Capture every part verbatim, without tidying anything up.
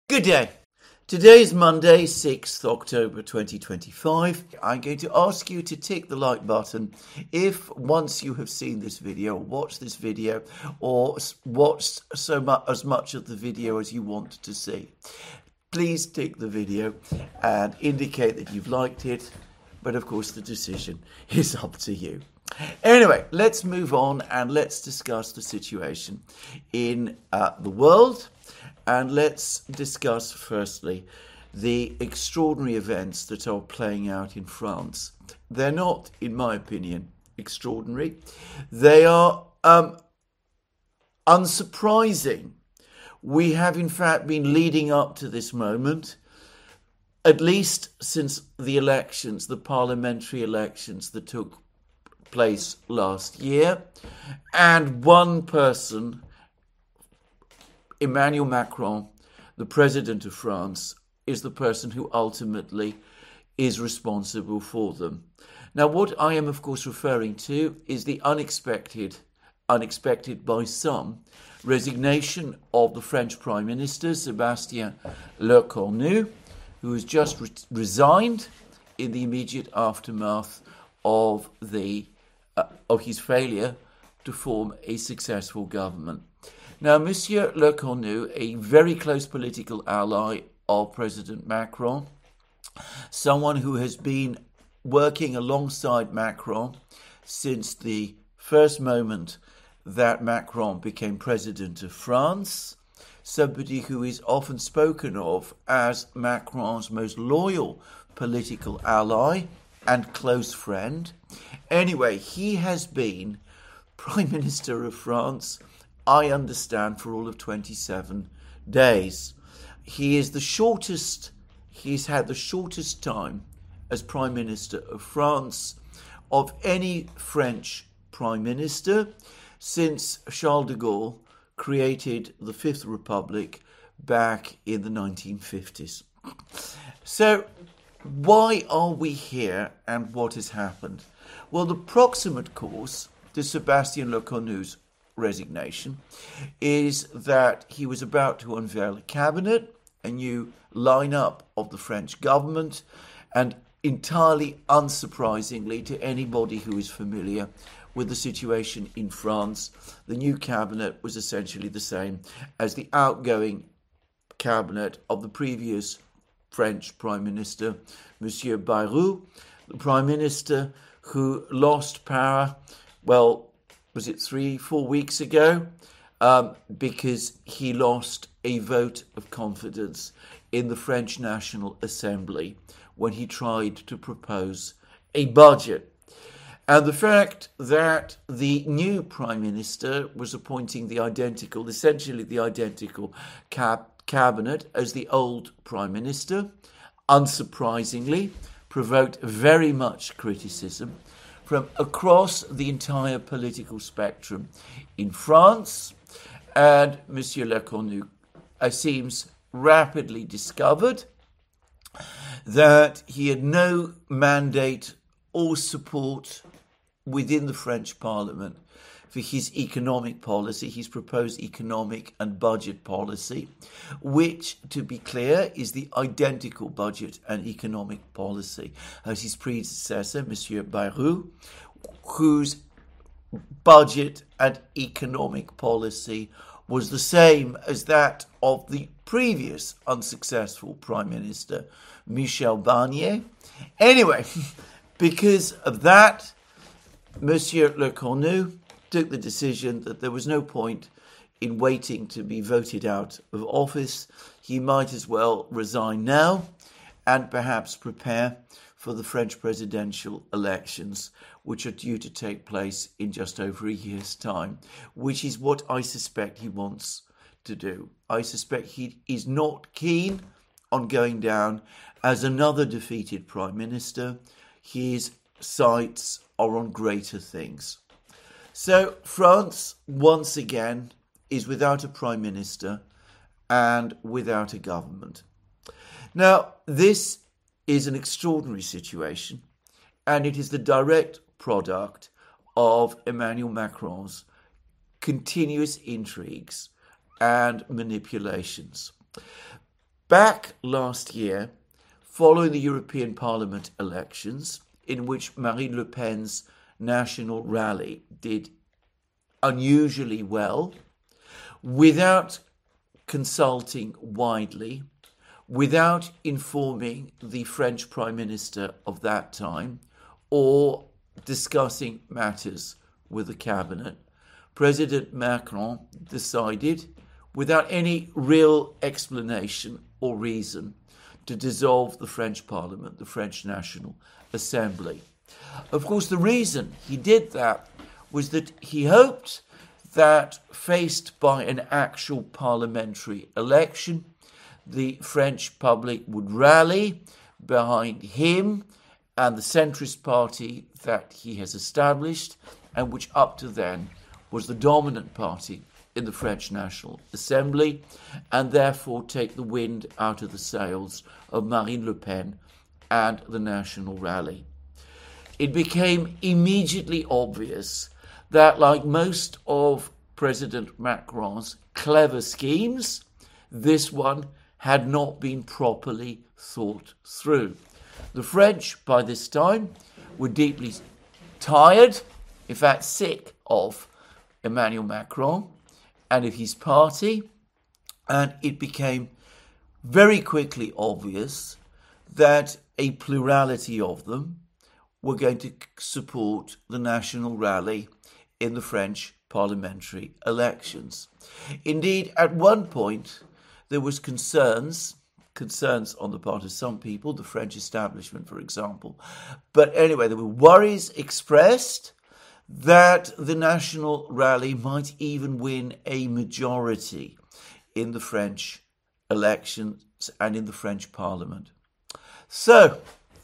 Good day. Today is Monday, sixth October twenty twenty-five. I'm going to ask you to tick the like button if once you have seen this video, watched this video, or watched so much as much of the video as you want to see. Please tick the video and indicate that you've liked it, but of course the decision is up to you. Anyway, let's move on and let's discuss the situation in uh, the world. And let's discuss, firstly, the extraordinary events that are playing out in France. They're not, in my opinion, extraordinary. They are um, unsurprising. We have, in fact, been leading up to this moment, at least since the elections, the parliamentary elections that took place last year. And one person, Emmanuel Macron, the president of France, is the person who ultimately is responsible for them. Now, what I am, of course, referring to is the unexpected, unexpected by some, resignation of the French Prime Minister, Sébastien Lecornu, who has just re- resigned in the immediate aftermath of, the, uh, of his failure to form a successful government. Now, Monsieur Lecornu, a very close political ally of President Macron, someone who has been working alongside Macron since the first moment that Macron became president of France, somebody who is often spoken of as Macron's most loyal political ally and close friend. Anyway, he has been Prime Minister of France, I understand, for all of twenty-seven days. He is the shortest, he's had the shortest time as Prime Minister of France of any French Prime Minister since Charles de Gaulle created the Fifth Republic back in the nineteen fifties. So, why are we here and what has happened? Well, the proximate cause to Sébastien Lecornu's resignation is that he was about to unveil a cabinet, a new lineup of the French government, and entirely unsurprisingly to anybody who is familiar with the situation in France, the new cabinet was essentially the same as the outgoing cabinet of the previous French Prime Minister, Monsieur Bayrou, the Prime Minister who lost power, well, was it three, four weeks ago, um, because he lost a vote of confidence in the French National Assembly when he tried to propose a budget. And the fact that the new Prime Minister was appointing the identical, essentially the identical cab- cabinet as the old Prime Minister, unsurprisingly, provoked very much criticism from across the entire political spectrum in France. And Monsieur Lecornu uh, seems rapidly discovered that he had no mandate or support within the French Parliament for his economic policy, his proposed economic and budget policy, which, to be clear, is the identical budget and economic policy as his predecessor, Monsieur Bayrou, whose budget and economic policy was the same as that of the previous unsuccessful Prime Minister, Michel Barnier. Anyway, because of that, Monsieur Lecornu took the decision that there was no point in waiting to be voted out of office. He might as well resign now and perhaps prepare for the French presidential elections, which are due to take place in just over a year's time, which is what I suspect he wants to do. I suspect he is not keen on going down as another defeated Prime Minister. His sights are on greater things. So France, once again, is without a Prime Minister and without a government. Now, this is an extraordinary situation, and it is the direct product of Emmanuel Macron's continuous intrigues and manipulations. Back last year, following the European Parliament elections, in which Marine Le Pen's National Rally did unusually well, without consulting widely, without informing the French Prime Minister of that time, or discussing matters with the cabinet, President Macron decided, without any real explanation or reason, to dissolve the French Parliament, the French National Assembly. Of course, the reason he did that was that he hoped that, faced by an actual parliamentary election, the French public would rally behind him and the centrist party that he has established, and which up to then was the dominant party in the French National Assembly, and therefore take the wind out of the sails of Marine Le Pen and the National Rally. It became immediately obvious that, like most of President Macron's clever schemes, this one had not been properly thought through. The French, by this time, were deeply tired, in fact sick of Emmanuel Macron and of his party, and it became very quickly obvious that a plurality of them were going to support the National Rally in the French parliamentary elections. Indeed, at one point, there was concerns, concerns on the part of some people, the French establishment, for example. But anyway, there were worries expressed that the National Rally might even win a majority in the French elections and in the French Parliament. So,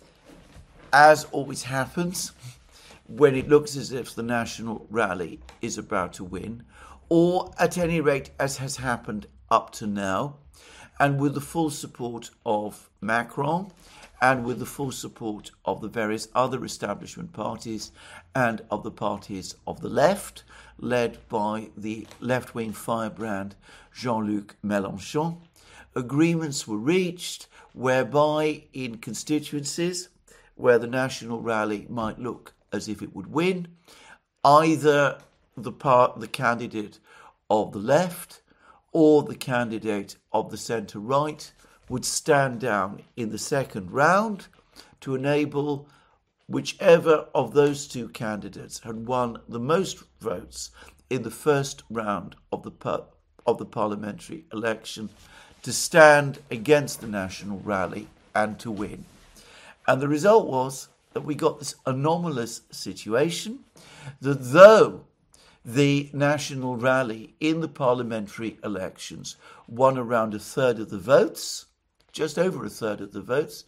as always happens, when it looks as if the National Rally is about to win, or at any rate as has happened up to now, and with the full support of Macron, and with the full support of the various other establishment parties and of the parties of the left, led by the left-wing firebrand Jean-Luc Mélenchon, agreements were reached whereby in constituencies where the National Rally might look as if it would win, either the part, the candidate of the left or the candidate of the centre-right would stand down in the second round to enable whichever of those two candidates had won the most votes in the first round of the par- of the parliamentary election to stand against the National Rally and to win. And the result was that we got this anomalous situation that though the National Rally in the parliamentary elections won around a third of the votes, just over a third of the votes,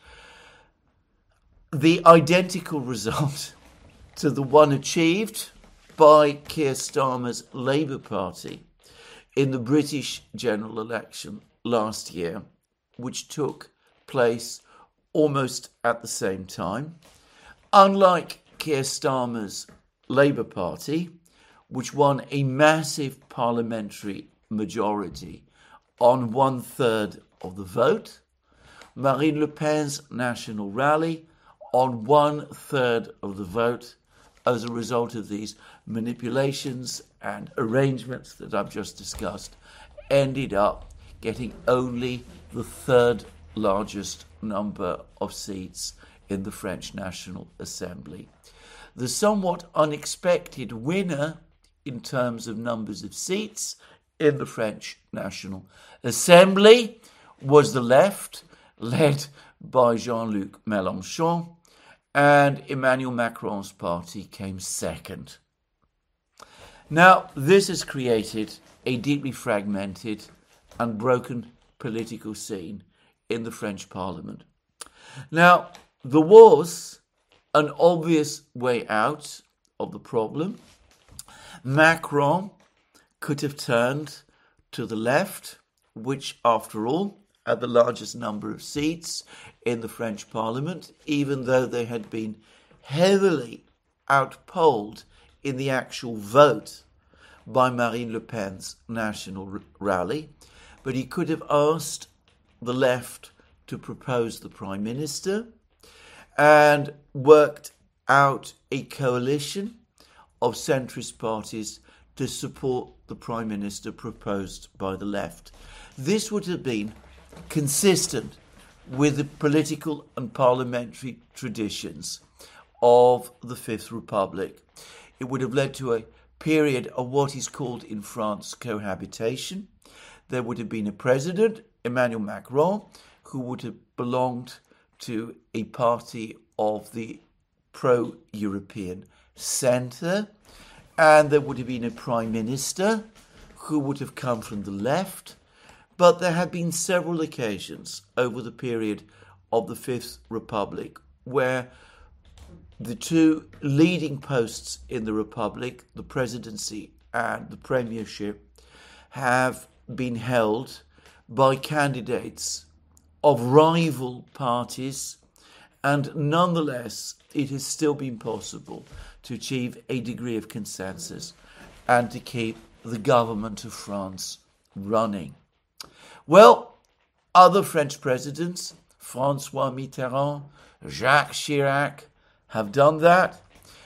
the identical result to the one achieved by Keir Starmer's Labour Party in the British general election last year, which took place almost at the same time. Unlike Keir Starmer's Labour Party, which won a massive parliamentary majority on one third of the vote, Marine Le Pen's National Rally on one third of the vote as a result of these manipulations and arrangements that I've just discussed, ended up getting only the third largest number of seats in the French National Assembly. The somewhat unexpected winner in terms of numbers of seats in the French National Assembly was the left, led by Jean-Luc Mélenchon, and Emmanuel Macron's party came second. Now, this has created a deeply fragmented and broken political scene in the French Parliament. Now, there was an obvious way out of the problem. Macron could have turned to the left, which, after all, had the largest number of seats in the French Parliament, even though they had been heavily outpolled in the actual vote by Marine Le Pen's National Rally. But he could have asked the left to propose the prime minister and worked out a coalition of centrist parties to support the prime minister proposed by the left. This would have been consistent with the political and parliamentary traditions of the Fifth Republic. It would have led to a period of what is called in France cohabitation. There would have been a president, Emmanuel Macron, who would have belonged to a party of the pro-European centre, and there would have been a prime minister who would have come from the left. But there have been several occasions over the period of the Fifth Republic where the two leading posts in the Republic, the presidency and the premiership, have been held by candidates of rival parties, and nonetheless it has still been possible to achieve a degree of consensus and to keep the government of France running. Well, other French presidents, François Mitterrand, Jacques Chirac, have done that,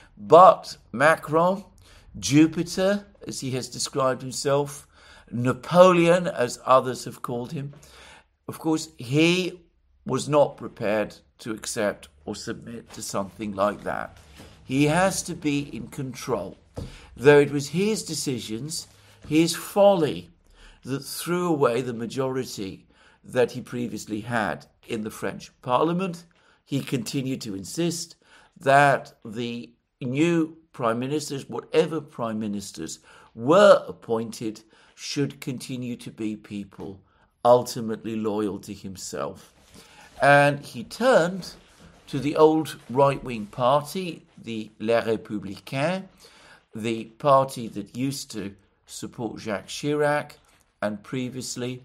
but Macron, Jupiter, as he has described himself, Napoleon, as others have called him, of course, he was not prepared to accept or submit to something like that. He has to be in control, though it was his decisions, his folly, that threw away the majority that he previously had in the French Parliament. He continued to insist that the new prime ministers, whatever prime ministers were appointed, should continue to be people ultimately loyal to himself. And he turned to the old right-wing party, the Les Républicains, the party that used to support Jacques Chirac and previously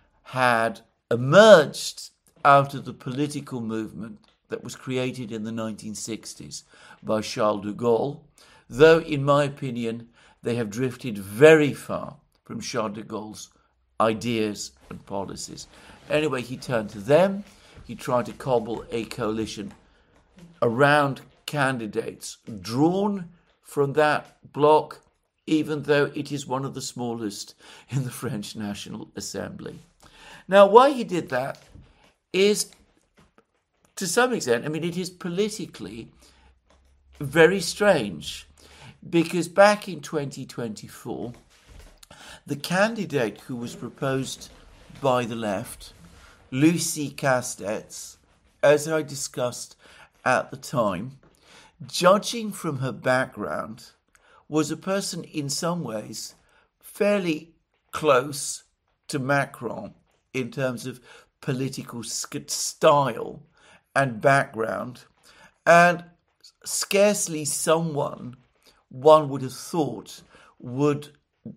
had emerged out of the political movement that was created in the nineteen sixties by Charles de Gaulle, though in my opinion they have drifted very far from Charles de Gaulle's ideas and policies. Anyway, he turned to them. He tried to cobble a coalition around candidates drawn from that bloc, even though it is one of the smallest in the French National Assembly. Now, why he did that is, to some extent, I mean, it is politically very strange, because back in twenty twenty-four, the candidate who was proposed by the left, Lucie Castets, as I discussed at the time, judging from her background, was a person in some ways fairly close to Macron in terms of political style and background, and scarcely someone one would have thought would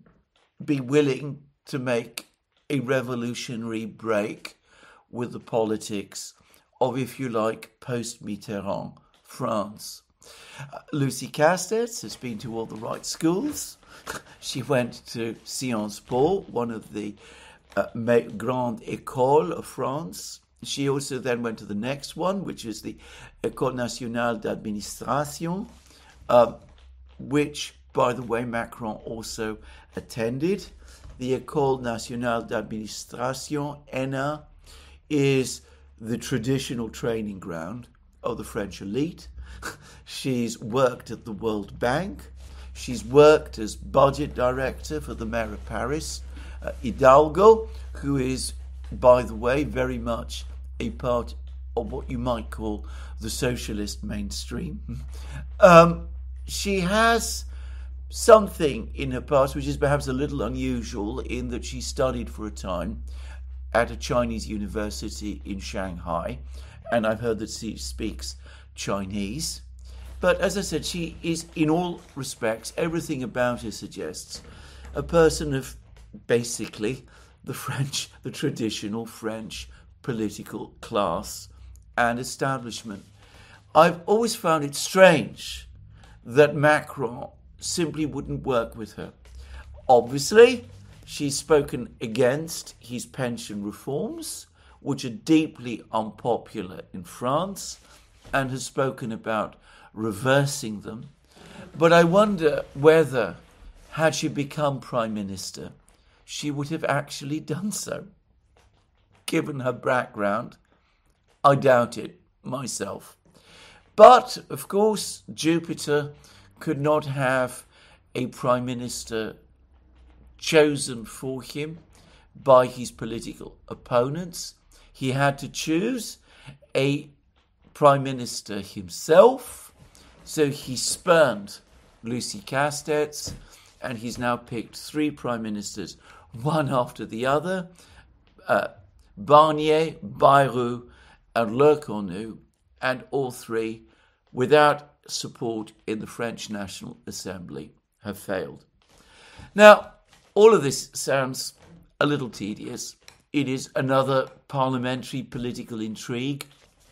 be willing to make a revolutionary break with the politics of, if you like, post-Mitterrand France. Uh, Lucie Castets has been to all the right schools. She went to Sciences Po, one of the uh, Grande École of France. She also then went to the next one, which is the École Nationale d'Administration, uh, which, by the way, Macron also attended. The École Nationale d'Administration, E N A, is the traditional training ground of the French elite. She's worked at the World Bank. She's worked as budget director for the mayor of Paris, uh, Hidalgo, who is, by the way, very much a part of what you might call the socialist mainstream. Um, she has something in her past which is perhaps a little unusual, in that she studied for a time at a Chinese university in Shanghai, and I've heard that she speaks Chinese. But as I said, she is, in all respects, everything about her suggests, a person of basically the French, the traditional French political class and establishment. I've always found it strange that Macron simply wouldn't work with her. Obviously, she's spoken against his pension reforms, which are deeply unpopular in France, and has spoken about reversing them. But I wonder whether, had she become Prime Minister, she would have actually done so. Given her background, I doubt it myself. But, of course, Jupiter could not have a Prime Minister chosen for him by his political opponents. He had to choose a Prime Minister himself, so he spurned Lucie Castets, and he's now picked three Prime Ministers, one after the other, uh, Barnier, Bayrou, and Lecornu, and all three, without support in the French National Assembly, have failed. Now, all of this sounds a little tedious. It is another parliamentary political intrigue.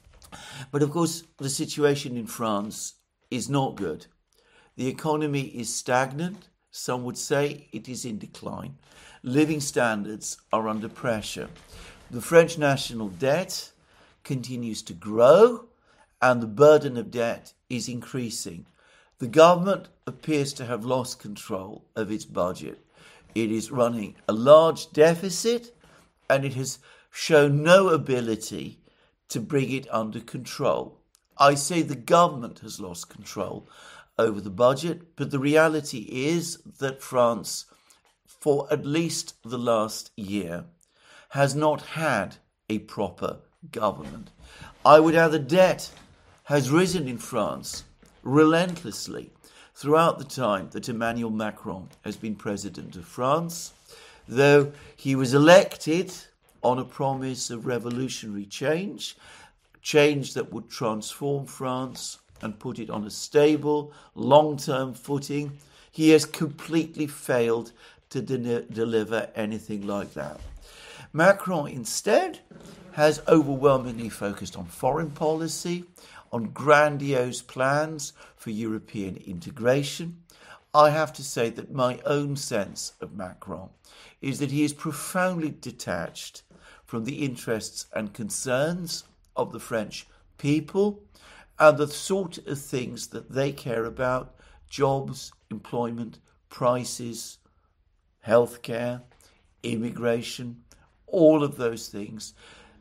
But of course, the situation in France is not good. The economy is stagnant. Some would say it is in decline. Living standards are under pressure. The French national debt continues to grow, and the burden of debt is increasing. The government appears to have lost control of its budget. It is running a large deficit, and it has shown no ability to bring it under control. I say the government has lost control over the budget, but the reality is that France, for at least the last year, has not had a proper government. I would add the debt has risen in France relentlessly throughout the time that Emmanuel Macron has been president of France, though he was elected on a promise of revolutionary change, change that would transform France and put it on a stable, long-term footing. He has completely failed to de- deliver anything like that. Macron, instead, has overwhelmingly focused on foreign policy, on grandiose plans for European integration. I have to say that my own sense of Macron is that he is profoundly detached from the interests and concerns of the French people and the sort of things that they care about: jobs, employment, prices, healthcare, immigration, all of those things.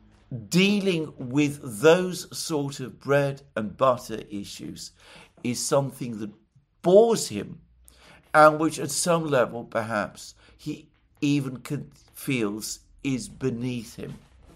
Dealing with those sort of bread and butter issues is something that bores him, and which at some level perhaps he even feels is beneath him.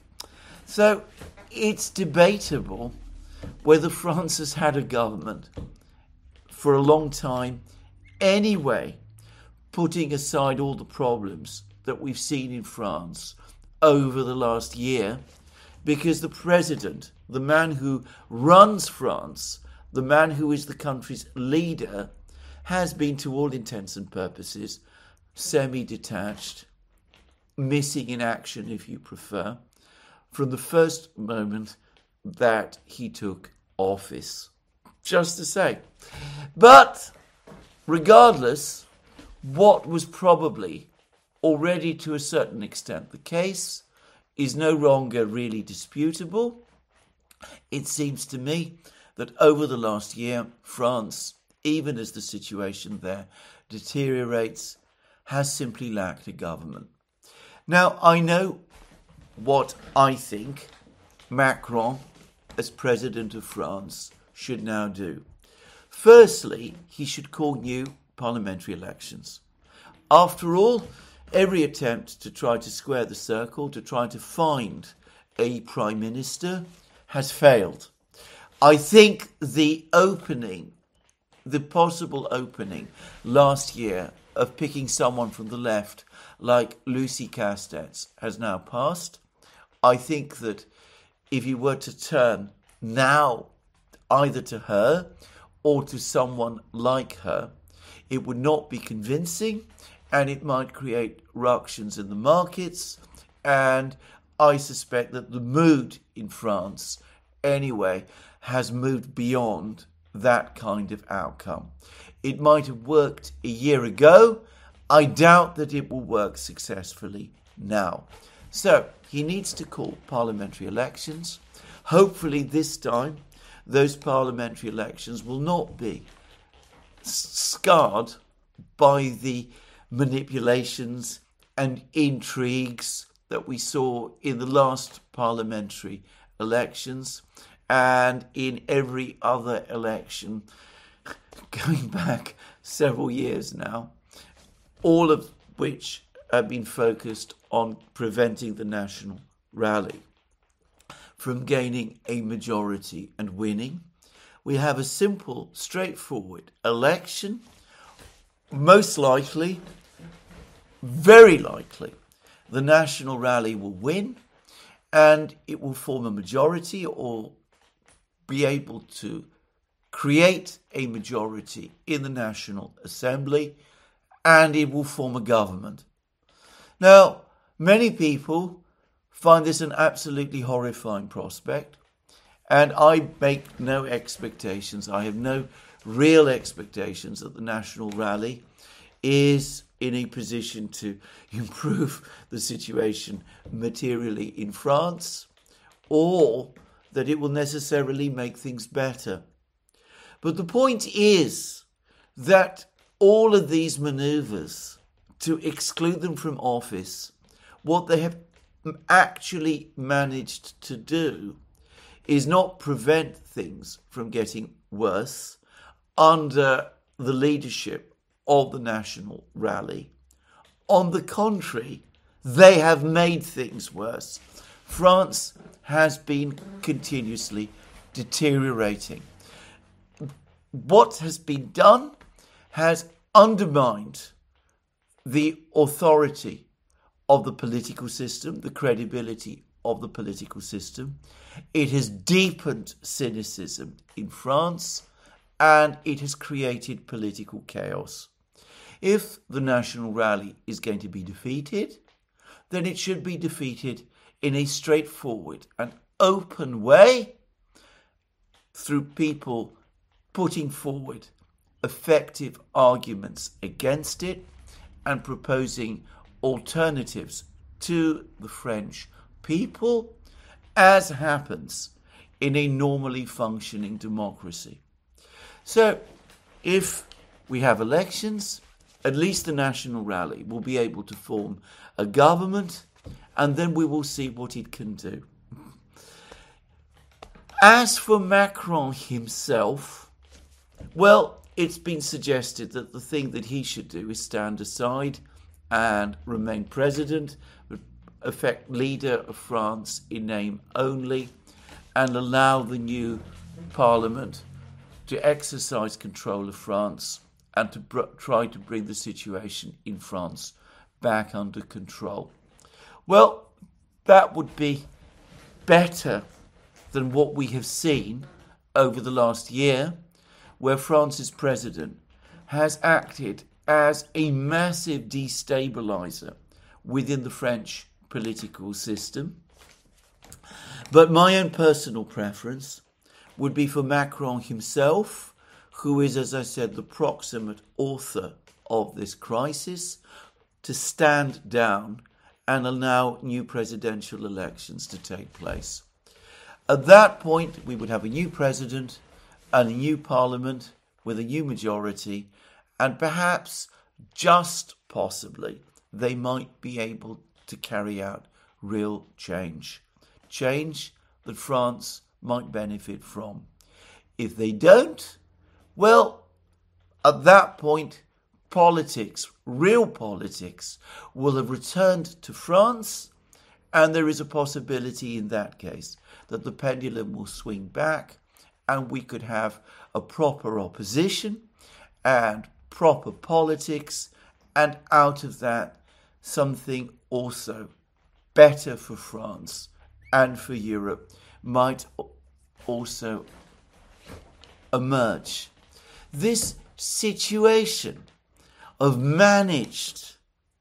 So it's debatable whether France has had a government for a long time anyway, putting aside all the problems that we've seen in France over the last year, because the president, the man who runs France, the man who is the country's leader, has been, to all intents and purposes, semi-detached, missing in action, if you prefer, from the first moment that he took office. Just to say. But regardless, what was probably already to a certain extent the case is no longer really disputable. It seems to me that over the last year, France, even as the situation there deteriorates, has simply lacked a government. Now, I know what I think Macron, as president of France, should now do. Firstly, he should call new parliamentary elections. After all, every attempt to try to square the circle, to try to find a prime minister, has failed. I think the opening, the possible opening last year of picking someone from the left like Lucie Castets has now passed. I think that if you were to turn now either to her or to someone like her, it would not be convincing, and it might create ructions in the markets, and I suspect that the mood in France, anyway, has moved beyond that kind of outcome. It might have worked a year ago. I doubt that it will work successfully now. So he needs to call parliamentary elections. Hopefully this time those parliamentary elections will not be scarred by the manipulations and intrigues that we saw in the last parliamentary elections and in every other election going back several years now, all of which have been focused on preventing the National Rally from gaining a majority and winning. We have a simple, straightforward election. Most likely, very likely, the National Rally will win and it will form a majority or be able to create a majority in the National Assembly, and it will form a government. Now, many people find this an absolutely horrifying prospect, and I make no expectations. I have no real expectations that the National Rally is in a position to improve the situation materially in France, or that it will necessarily make things better. But the point is that all of these manoeuvres to exclude them from office, what they have actually managed to do is not prevent things from getting worse under the leadership of the National Rally. On the contrary, they have made things worse. France has been continuously deteriorating. What has been done has undermined the authority of the political system, the credibility of the political system. It has deepened cynicism in France, and it has created political chaos. If the National Rally is going to be defeated, then it should be defeated in a straightforward and open way through people putting forward effective arguments against it and proposing alternatives to the French people, as happens in a normally functioning democracy. So, if we have elections, at least the National Rally will be able to form a government, and then we will see what it can do. As for Macron himself, well, it's been suggested that the thing that he should do is stand aside and remain president, effect leader of France in name only, and allow the new parliament to exercise control of France and to br- try to bring the situation in France back under control. Well, that would be better than what we have seen over the last year, where France's president has acted as a massive destabilizer within the French political system. But my own personal preference would be for Macron himself, who is, as I said, the proximate author of this crisis, to stand down and allow new presidential elections to take place. At that point, we would have a new president and a new parliament with a new majority, and perhaps, just possibly, they might be able to carry out real change. Change that France might benefit from. If they don't, well, at that point, politics, real politics, will have returned to France, and there is a possibility in that case that the pendulum will swing back and we could have a proper opposition and proper politics, and out of that, something also better for France and for Europe might also emerge. This situation of managed,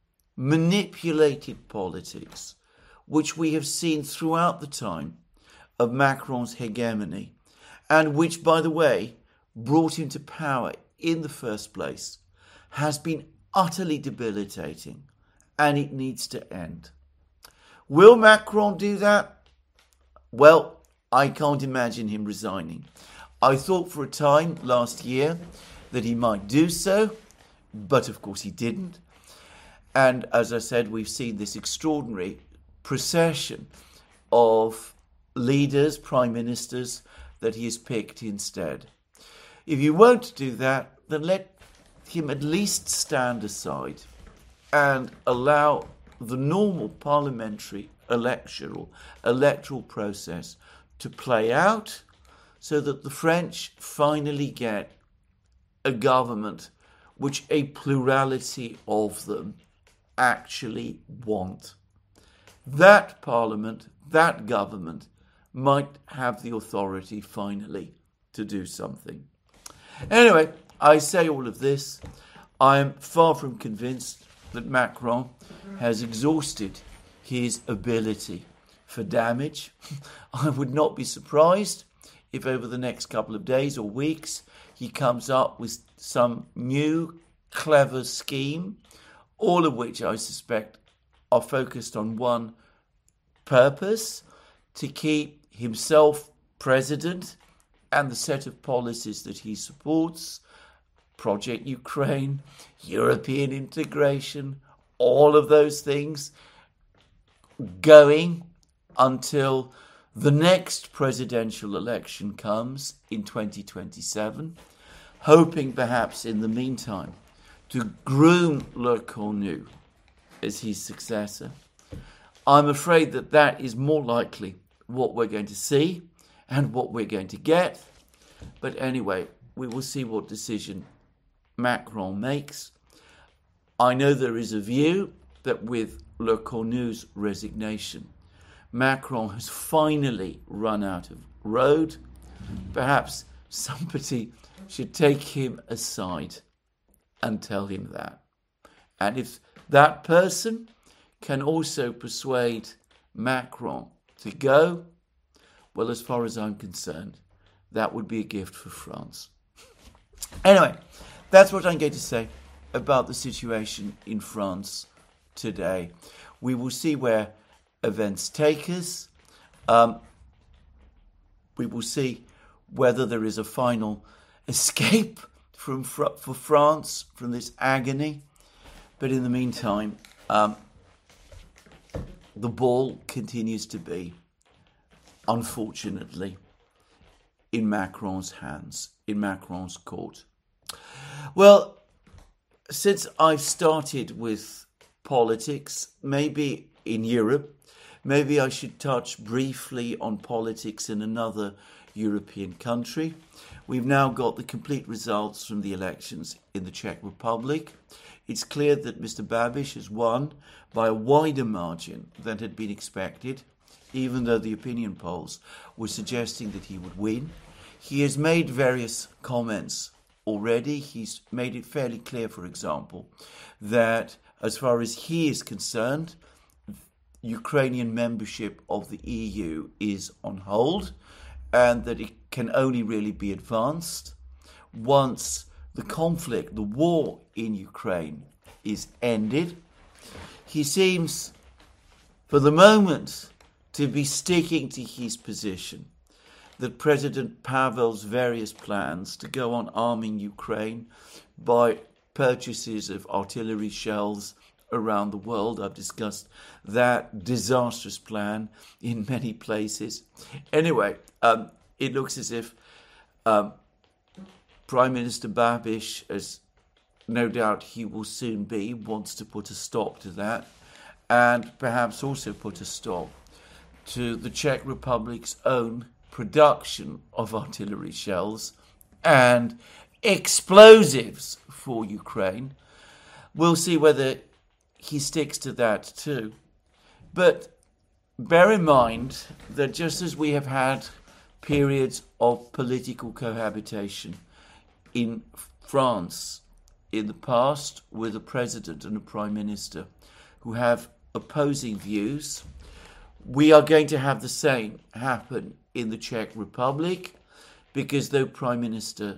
manipulated politics, which we have seen throughout the time of Macron's hegemony, and which, by the way, brought him to power in the first place, has been utterly debilitating, and it needs to end. Will Macron do that? Well, I can't imagine him resigning. I thought for a time last year that he might do so, but of course he didn't. And as I said, we've seen this extraordinary procession of leaders, prime ministers, that he has picked instead. If you won't do that, then let him at least stand aside and allow the normal parliamentary electoral, electoral process to play out so that the French finally get a government which a plurality of them actually want. That parliament, that government, might have the authority finally to do something. Anyway, I say all of this. I am far from convinced that Macron has exhausted his ability for damage. I would not be surprised if over the next couple of days or weeks he comes up with some new clever scheme, all of which I suspect are focused on one purpose: to keep himself president and the set of policies that he supports, Project Ukraine, European integration, all of those things, going until the next presidential election comes in twenty twenty-seven, hoping perhaps in the meantime to groom Le Cornu as his successor. I'm afraid that that is more likely what we're going to see and what we're going to get. But anyway, we will see what decision Macron makes. I know there is a view that with Le Cornu's resignation, Macron has finally run out of road. Perhaps somebody should take him aside and tell him that. And if that person can also persuade Macron to go, well, as far as I'm concerned, that would be a gift for France. Anyway, that's what I'm going to say about the situation in France today. We will see where events take us. Um, we will see whether there is a final escape from for France from this agony. But in the meantime, um, the ball continues to be, unfortunately, in Macron's hands, in Macron's court. Well, since I've started with politics, maybe in Europe, maybe I should touch briefly on politics in another European country. We've now got the complete results from the elections in the Czech Republic. It's clear that Mister Babiš has won by a wider margin than had been expected, even though the opinion polls were suggesting that he would win. He has made various comments already. He's made it fairly clear, for example, that as far as he is concerned, Ukrainian membership of the E U is on hold, and that it can only really be advanced once the conflict, the war in Ukraine is ended. He seems, for the moment, to be sticking to his position that President Pavel's various plans to go on arming Ukraine by purchases of artillery shells around the world. I've discussed that disastrous plan in many places. Anyway, um, it looks as if um, Prime Minister Babiš, as no doubt he will soon be, wants to put a stop to that, and perhaps also put a stop to the Czech Republic's own production of artillery shells and explosives for Ukraine. We'll see whether he sticks to that too. But bear in mind that just as we have had periods of political cohabitation in France in the past with a president and a prime minister who have opposing views, we are going to have the same happen in the Czech Republic, because though Prime Minister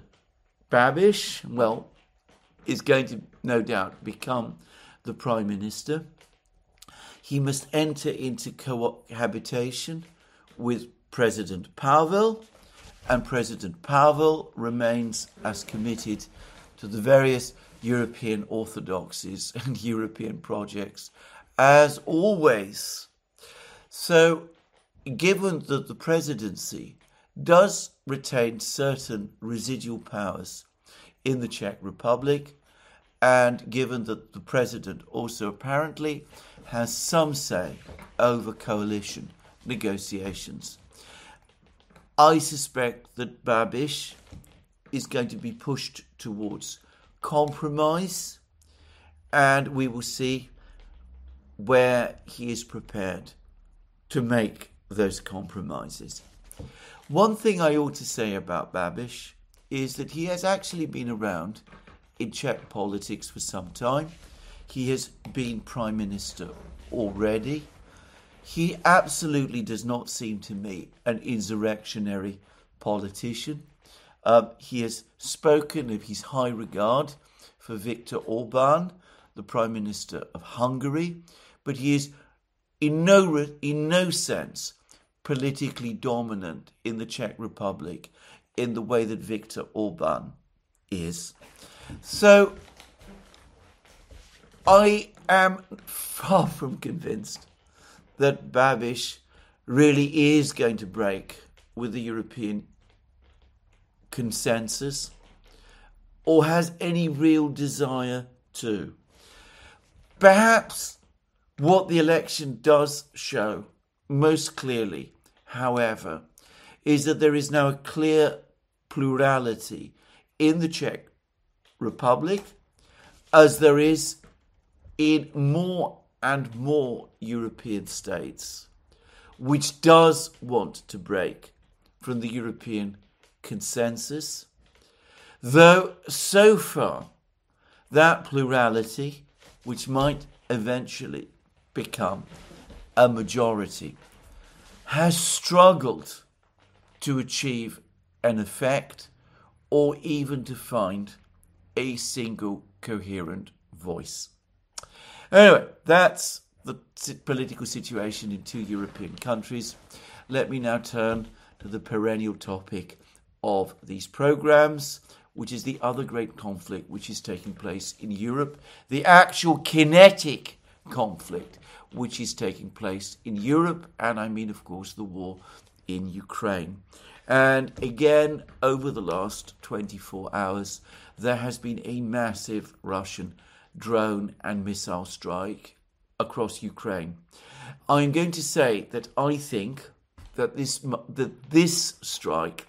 Babiš, well, is going to no doubt become the Prime Minister, he must enter into cohabitation with President Pavel, and President Pavel remains as committed to the various European orthodoxies and European projects as always. So, given that the presidency does retain certain residual powers in the Czech Republic, and given that the president also apparently has some say over coalition negotiations, I suspect that Babiš is going to be pushed towards compromise, and we will see where he is prepared to make those compromises. One thing I ought to say about Babiš is that he has actually been around in Czech politics for some time. He has been Prime Minister already. He absolutely does not seem to me an insurrectionary politician. Uh, he has spoken of his high regard for Viktor Orbán, the Prime Minister of Hungary, but he is in no, in no sense politically dominant in the Czech Republic in the way that Viktor Orbán is. So I am far from convinced that Babiš really is going to break with the European consensus or has any real desire to. Perhaps what the election does show most clearly, however, is that there is now a clear plurality in the Czech Republic, as there is in more and more European states, which does want to break from the European consensus, though so far that plurality, which might eventually become a majority, has struggled to achieve an effect or even to find a single coherent voice. Anyway, that's the political situation in two European countries. Let me now turn to the perennial topic of these programs, which is the other great conflict which is taking place in Europe, the actual kinetic conflict which is taking place in Europe, and I mean, of course, the war in Ukraine. And again, over the last twenty-four hours, there has been a massive Russian drone and missile strike across Ukraine. I'm going to say that I think that this that this strike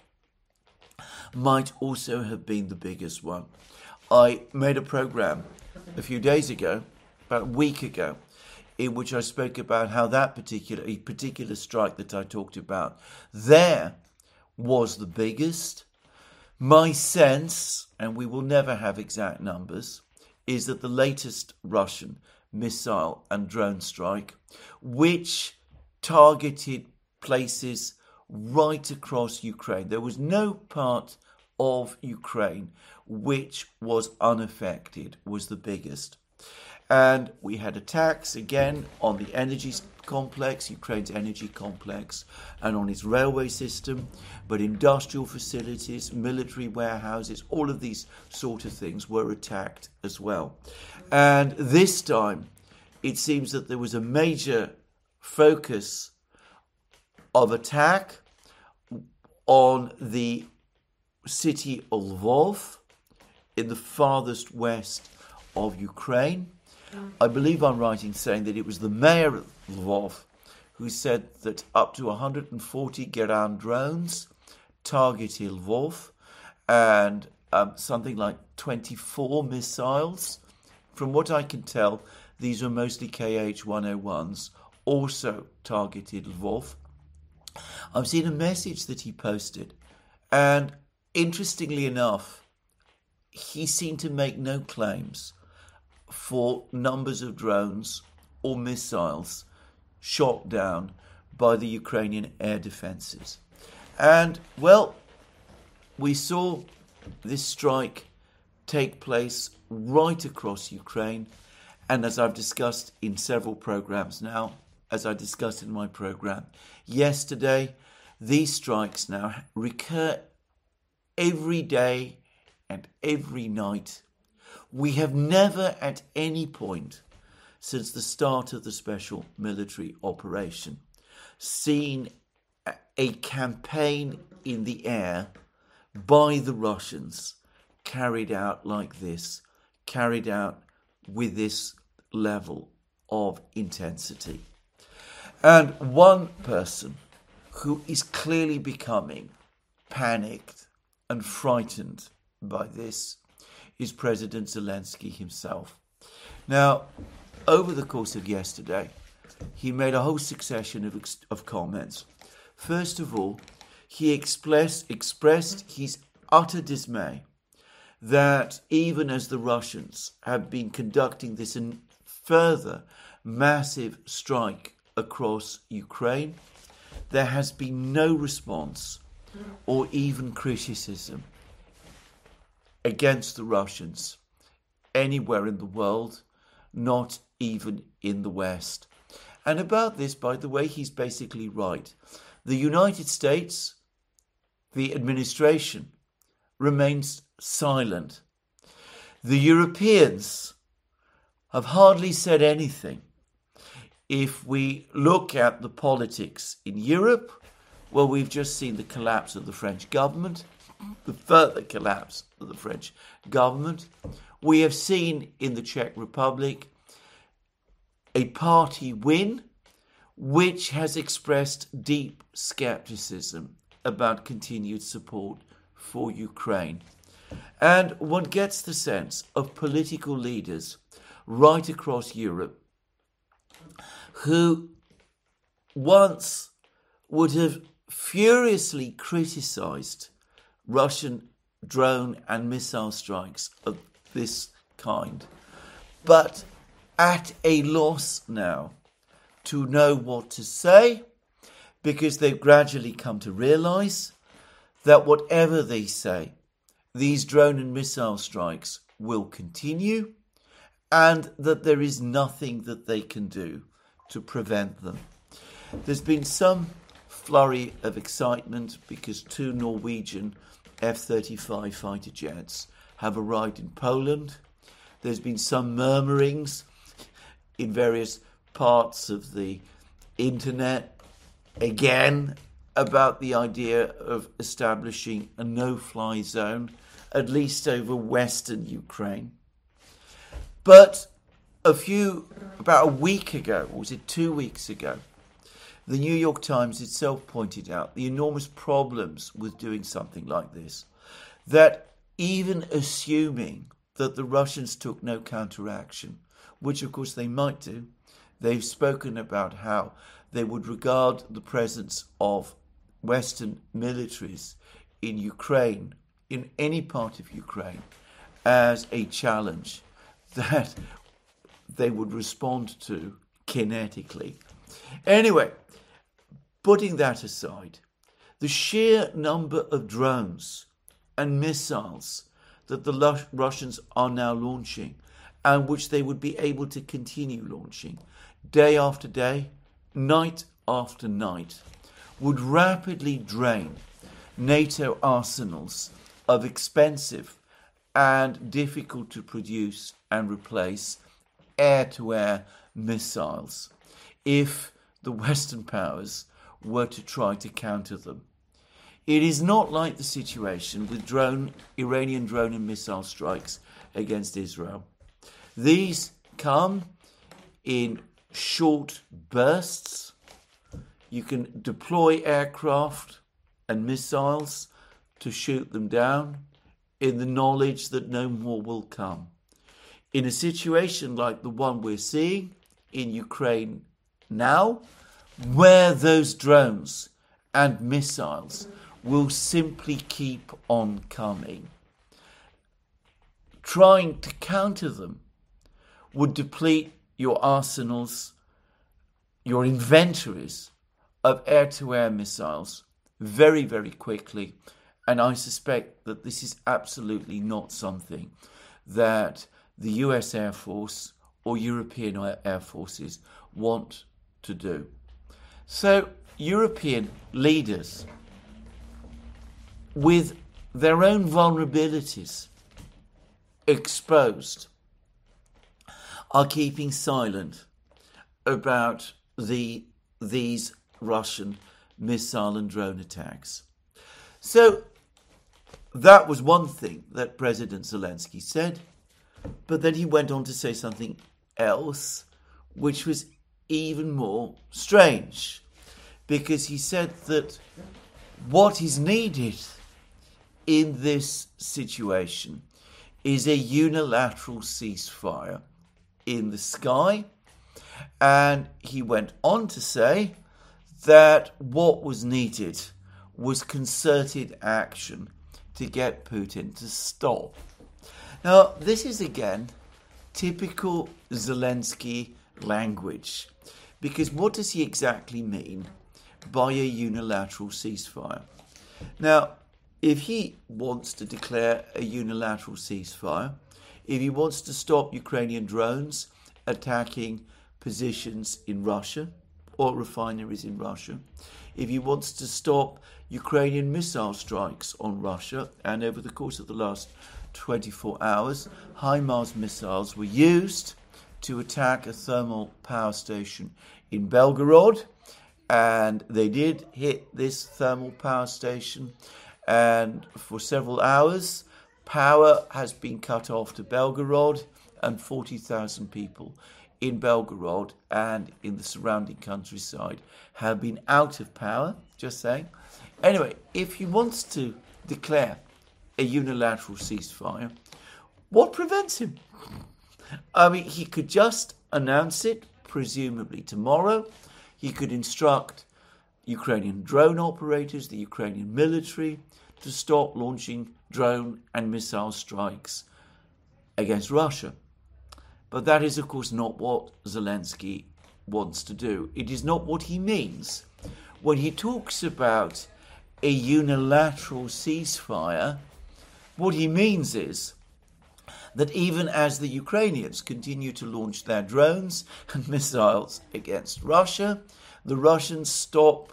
might also have been the biggest one. I made a program a few days ago, about a week ago, in which I spoke about how that particular a particular strike that I talked about there was the biggest. My sense, and we will never have exact numbers, is that the latest Russian missile and drone strike, which targeted places right across Ukraine, there was no part of Ukraine which was unaffected, was the biggest. And we had attacks again on the energy complex, Ukraine's energy complex, and on its railway system, but industrial facilities, military warehouses, all of these sort of things were attacked as well. And this time, it seems that there was a major focus of attack on the city of Lvov in the farthest west of Ukraine. I believe I'm right in saying that it was the mayor of Lvov who said that up to one hundred forty Geran drones targeted Lvov and um, something like twenty-four missiles. From what I can tell, these were mostly K H one oh ones, also targeted Lvov. I've seen a message that he posted, and interestingly enough, he seemed to make no claims for numbers of drones or missiles shot down by the Ukrainian air defences. And, well, we saw this strike take place right across Ukraine, And as I've discussed in several programs now, as I discussed in my program yesterday, these strikes now recur every day and every night. We have never at any point since the start of the special military operation seen a campaign in the air by the Russians carried out like this, carried out with this level of intensity. And one person who is clearly becoming panicked and frightened by this is President Zelensky himself. Now, over the course of yesterday, he made a whole succession of, of comments. First of all, he expressed, expressed his utter dismay that even as the Russians have been conducting this further massive strike across Ukraine, there has been no response or even criticism against the Russians anywhere in the world, not even in the West. And about this, by the way, he's basically right. The United States, the administration, remains silent. The Europeans have hardly said anything. If we look at the politics in Europe, well, we've just seen the collapse of the French government, the further collapse of the French government. We have seen in the Czech Republic a party win, which has expressed deep skepticism about continued support for Ukraine. And one gets the sense of political leaders right across Europe who once would have furiously criticized Russian drone and missile strikes of this kind, but at a loss now to know what to say, because they've gradually come to realize that whatever they say, these drone and missile strikes will continue, and that there is nothing that they can do to prevent them. There's been some flurry of excitement because two Norwegian F thirty-five fighter jets have arrived in Poland. There's been some murmurings in various parts of the internet, again, about the idea of establishing a no-fly zone, at least over western Ukraine. But a few, about a week ago, or was it two weeks ago, the New York Times itself pointed out the enormous problems with doing something like this, that even assuming that the Russians took no counteraction, which of course they might do, they've spoken about how they would regard the presence of Western militaries in Ukraine, in any part of Ukraine, as a challenge that they would respond to kinetically. Anyway, putting that aside, the sheer number of drones and missiles that the Russians are now launching, and which they would be able to continue launching day after day, night after night, would rapidly drain NATO arsenals of expensive and difficult to produce and replace air-to-air missiles if the Western powers were to try to counter them. It is not like the situation with drone, Iranian drone and missile strikes against Israel. These come in short bursts. You can deploy aircraft and missiles to shoot them down in the knowledge that no more will come. In a situation like the one we're seeing in Ukraine now, where those drones and missiles will simply keep on coming, trying to counter them would deplete your arsenals, your inventories of air-to-air missiles very, very quickly. And I suspect that this is absolutely not something that the U S Air Force or European air forces want to do. So European leaders, with their own vulnerabilities exposed, are keeping silent about the these Russian missile and drone attacks. So that was one thing that President Zelensky said, but then he went on to say something else, which was even more strange, because he said that what is needed in this situation is a unilateral ceasefire in the sky. And he went on to say that what was needed was concerted action to get Putin to stop. Now, this is again typical Zelensky language, because what does he exactly mean by a unilateral ceasefire? Now, if he wants to declare a unilateral ceasefire, if he wants to stop Ukrainian drones attacking positions in Russia or refineries in Russia, if he wants to stop Ukrainian missile strikes on Russia, and over the course of the last twenty-four hours, HIMARS missiles were used to attack a thermal power station in Belgorod, and they did hit this thermal power station, and for several hours power has been cut off to Belgorod, and forty thousand people in Belgorod and in the surrounding countryside have been out of power, just saying. Anyway, if he wants to declare a unilateral ceasefire, what prevents him? I mean, he could just announce it, presumably tomorrow. He could instruct Ukrainian drone operators, the Ukrainian military, to stop launching drone and missile strikes against Russia. But that is, of course, not what Zelensky wants to do. It is not what he means. When he talks about a unilateral ceasefire, what he means is that even as the Ukrainians continue to launch their drones and missiles against Russia, the Russians stop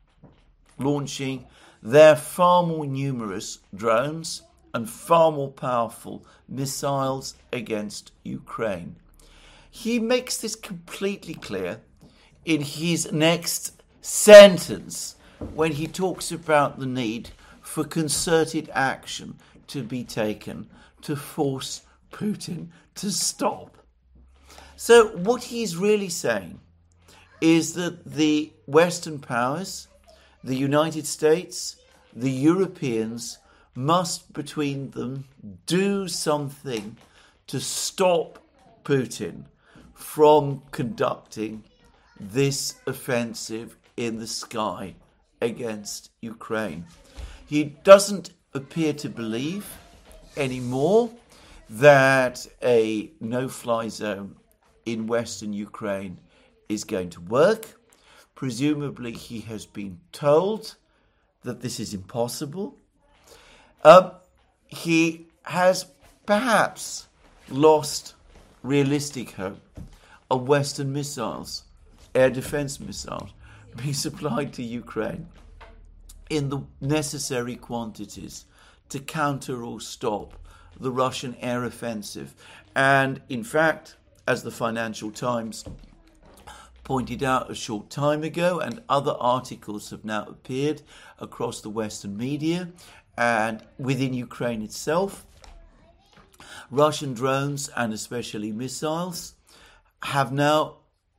launching their far more numerous drones and far more powerful missiles against Ukraine. He makes this completely clear in his next sentence when he talks about the need for concerted action to be taken to force Putin to stop. So what he's really saying is that the Western powers, the United States, the Europeans, must between them do something to stop Putin from conducting this offensive in the sky against Ukraine. He doesn't appear to believe anymore that a no-fly zone in Western Ukraine is going to work. Presumably he has been told that this is impossible. Um, he has perhaps lost realistic hope of Western missiles, air defense missiles, being supplied to Ukraine in the necessary quantities to counter or stop the Russian air offensive. And in fact, as the Financial Times pointed out a short time ago, and other articles have now appeared across the Western media and within Ukraine itself, Russian drones and especially missiles have now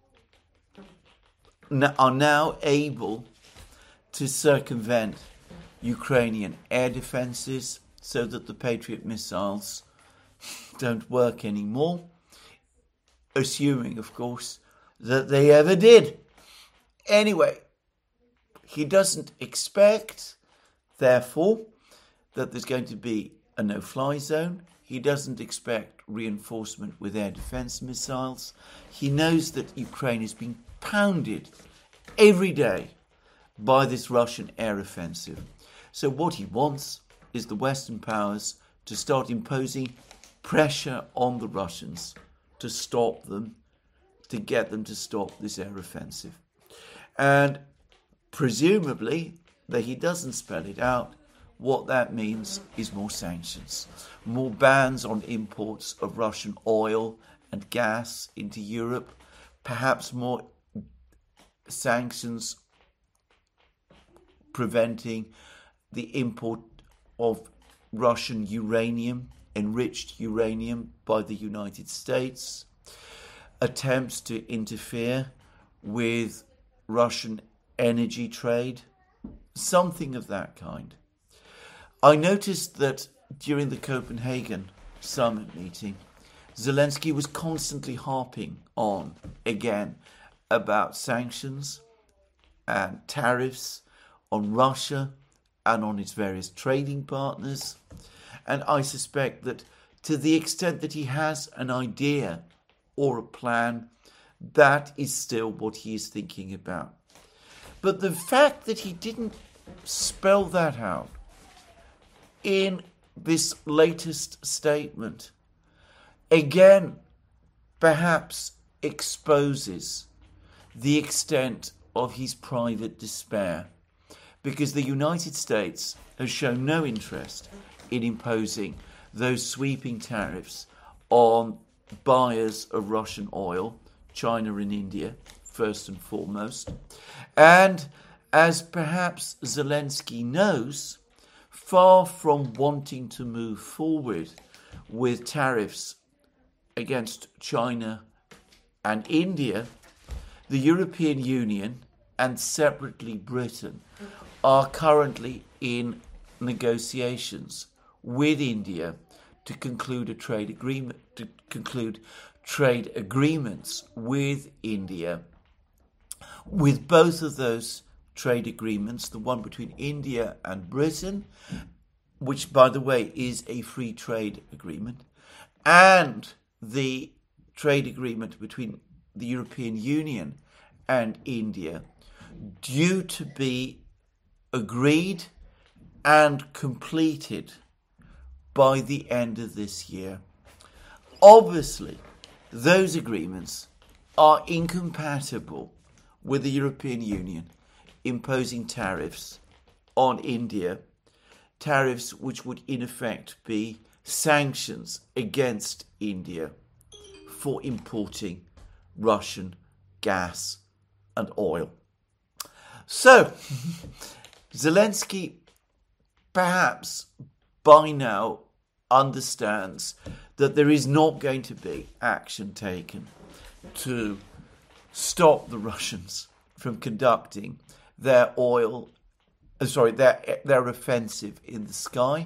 are now able to circumvent Ukrainian air defenses so that the Patriot missiles don't work anymore, assuming, of course, that they ever did. Anyway, he doesn't expect, therefore, that there's going to be a no-fly zone. He doesn't expect reinforcement with air defense missiles. He knows that Ukraine is being pounded every day by this Russian air offensive. So what he wants is the Western powers to start imposing pressure on the Russians to stop them, to get them to stop this air offensive. And presumably, that he doesn't spell it out, what that means is more sanctions, more bans on imports of Russian oil and gas into Europe, perhaps more sanctions preventing the import of Russian uranium, enriched uranium by the United States, attempts to interfere with Russian energy trade, something of that kind. I noticed that during the Copenhagen summit meeting, Zelensky was constantly harping on, again, about sanctions and tariffs on Russia and on its various trading partners. And I suspect that to the extent that he has an idea or a plan, that is still what he is thinking about. But the fact that he didn't spell that out in this latest statement, again, perhaps exposes the extent of his private despair, because the United States has shown no interest in imposing those sweeping tariffs on buyers of Russian oil, China and India, first and foremost. And as perhaps Zelensky knows, far from wanting to move forward with tariffs against China and India, the European Union and separately Britain are currently in negotiations with India to conclude a trade agreement, to conclude trade agreements with India. With both of those trade agreements, the one between India and Britain, which, by the way, is a free trade agreement, and the trade agreement between the European Union and India, due to be agreed and completed by the end of this year. Obviously, those agreements are incompatible with the European Union imposing tariffs on India, tariffs which would in effect be sanctions against India for importing Russian gas and oil. So, Zelensky perhaps by now understands that there is not going to be action taken to stop the Russians from conducting their oil, uh, sorry, their, their offensive in the sky.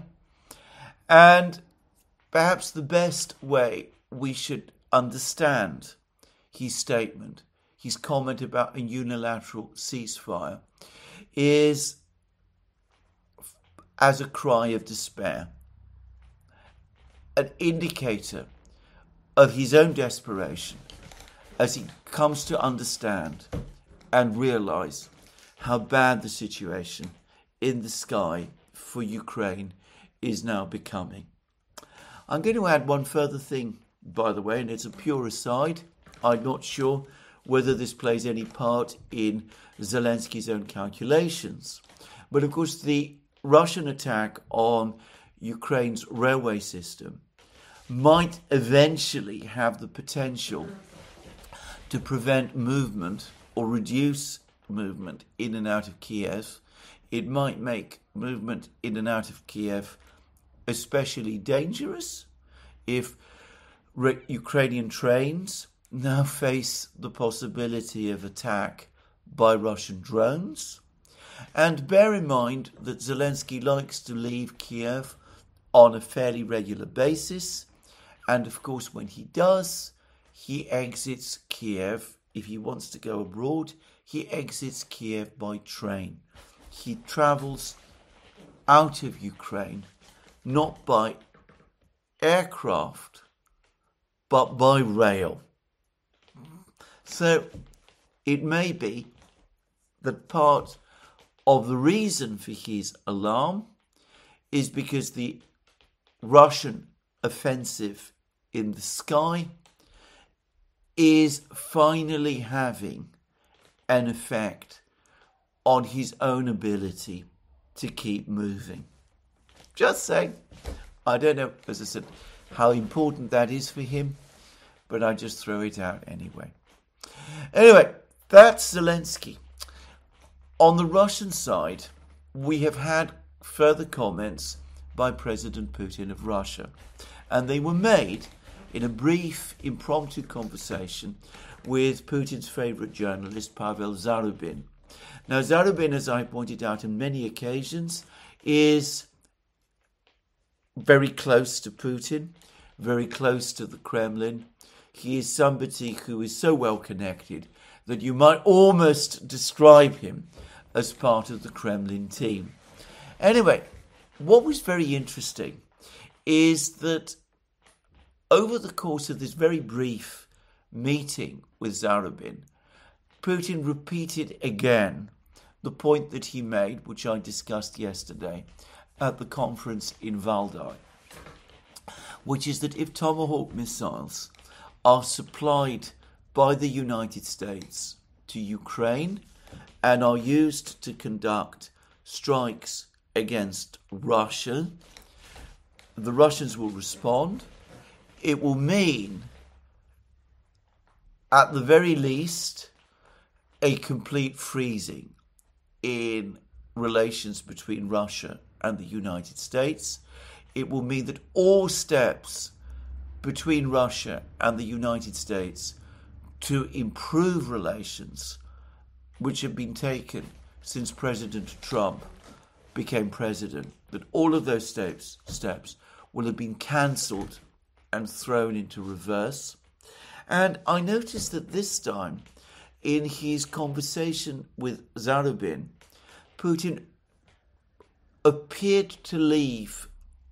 And perhaps the best way we should understand his statement, his comment about a unilateral ceasefire, is as a cry of despair, an indicator of his own desperation as he comes to understand and realize how bad the situation in the sky for Ukraine is now becoming. I'm going to add one further thing, by the way, and it's a pure aside. I'm not sure whether this plays any part in Zelensky's own calculations. But of course, the Russian attack on Ukraine's railway system might eventually have the potential to prevent movement or reduce movement in and out of Kiev. It might make movement in and out of Kiev especially dangerous if re- Ukrainian trains now face the possibility of attack by Russian drones. And bear in mind that Zelensky likes to leave Kiev on a fairly regular basis. And of course, when he does, he exits Kiev. If he wants to go abroad, he exits Kiev by train. He travels out of Ukraine, not by aircraft, but by rail. So it may be that part of the reason for his alarm is because the Russian offensive in the sky is finally having an effect on his own ability to keep moving. Just saying. I don't know, as I said, how important that is for him, but I just throw it out anyway. Anyway, that's Zelensky. On the Russian side, we have had further comments by President Putin of Russia, and they were made in a brief, impromptu conversation with Putin's favourite journalist, Pavel Zarubin. Now, Zarubin, as I pointed out on many occasions, is very close to Putin, very close to the Kremlin. He is somebody who is so well connected that you might almost describe him as part of the Kremlin team. Anyway, what was very interesting is that over the course of this very brief meeting with Zarubin, Putin repeated again the point that he made, which I discussed yesterday at the conference in Valdai, which is that if Tomahawk missiles are supplied by the United States to Ukraine and are used to conduct strikes against Russia, the Russians will respond. It will mean, at the very least, a complete freezing in relations between Russia and the United States. It will mean that all steps between Russia and the United States to improve relations, which have been taken since President Trump became president, that all of those steps, steps will have been cancelled and thrown into reverse. And I noticed that this time, in his conversation with Zarubin, Putin appeared to leave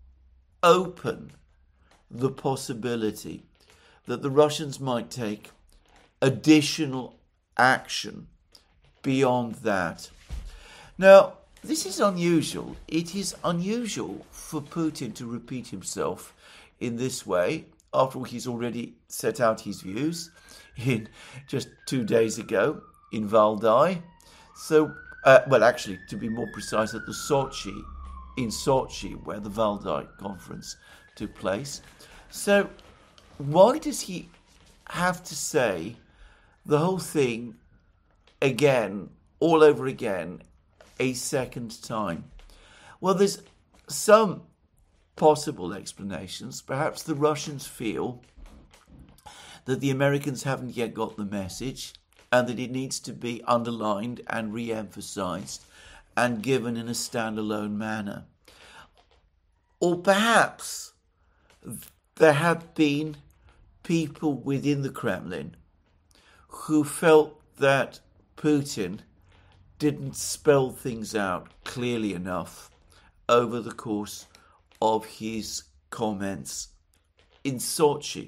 open the possibility that the Russians might take additional action beyond that. Now, this is unusual. It is unusual for Putin to repeat himself in this way, after all he's already set out his views in just two days ago in Valdai. So, uh, well, actually, to be more precise, at the Sochi, in Sochi, where the Valdai conference took place. So, why does he have to say the whole thing again, all over again, a second time? Well, there's some possible explanations. Perhaps the Russians feel that the Americans haven't yet got the message and that it needs to be underlined and re-emphasized and given in a standalone manner. Or perhaps there have been people within the Kremlin who felt that Putin didn't spell things out clearly enough over the course of his comments in Sochi.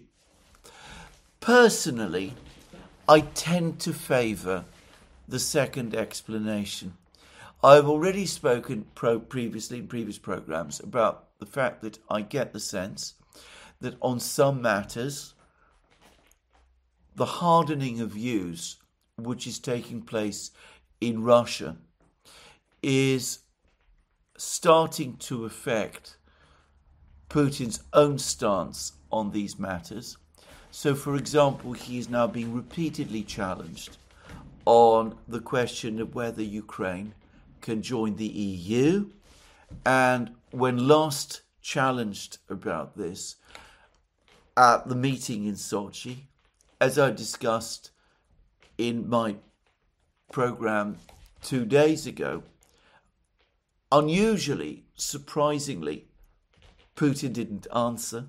Personally, I tend to favour the second explanation. I've already spoken pro- previously in previous programmes about the fact that I get the sense that on some matters, the hardening of views which is taking place in Russia is starting to affect Putin's own stance on these matters. So, for example, he is now being repeatedly challenged on the question of whether Ukraine can join the E U. And when last challenged about this at the meeting in Sochi, as I discussed in my program two days ago, unusually, surprisingly, Putin didn't answer.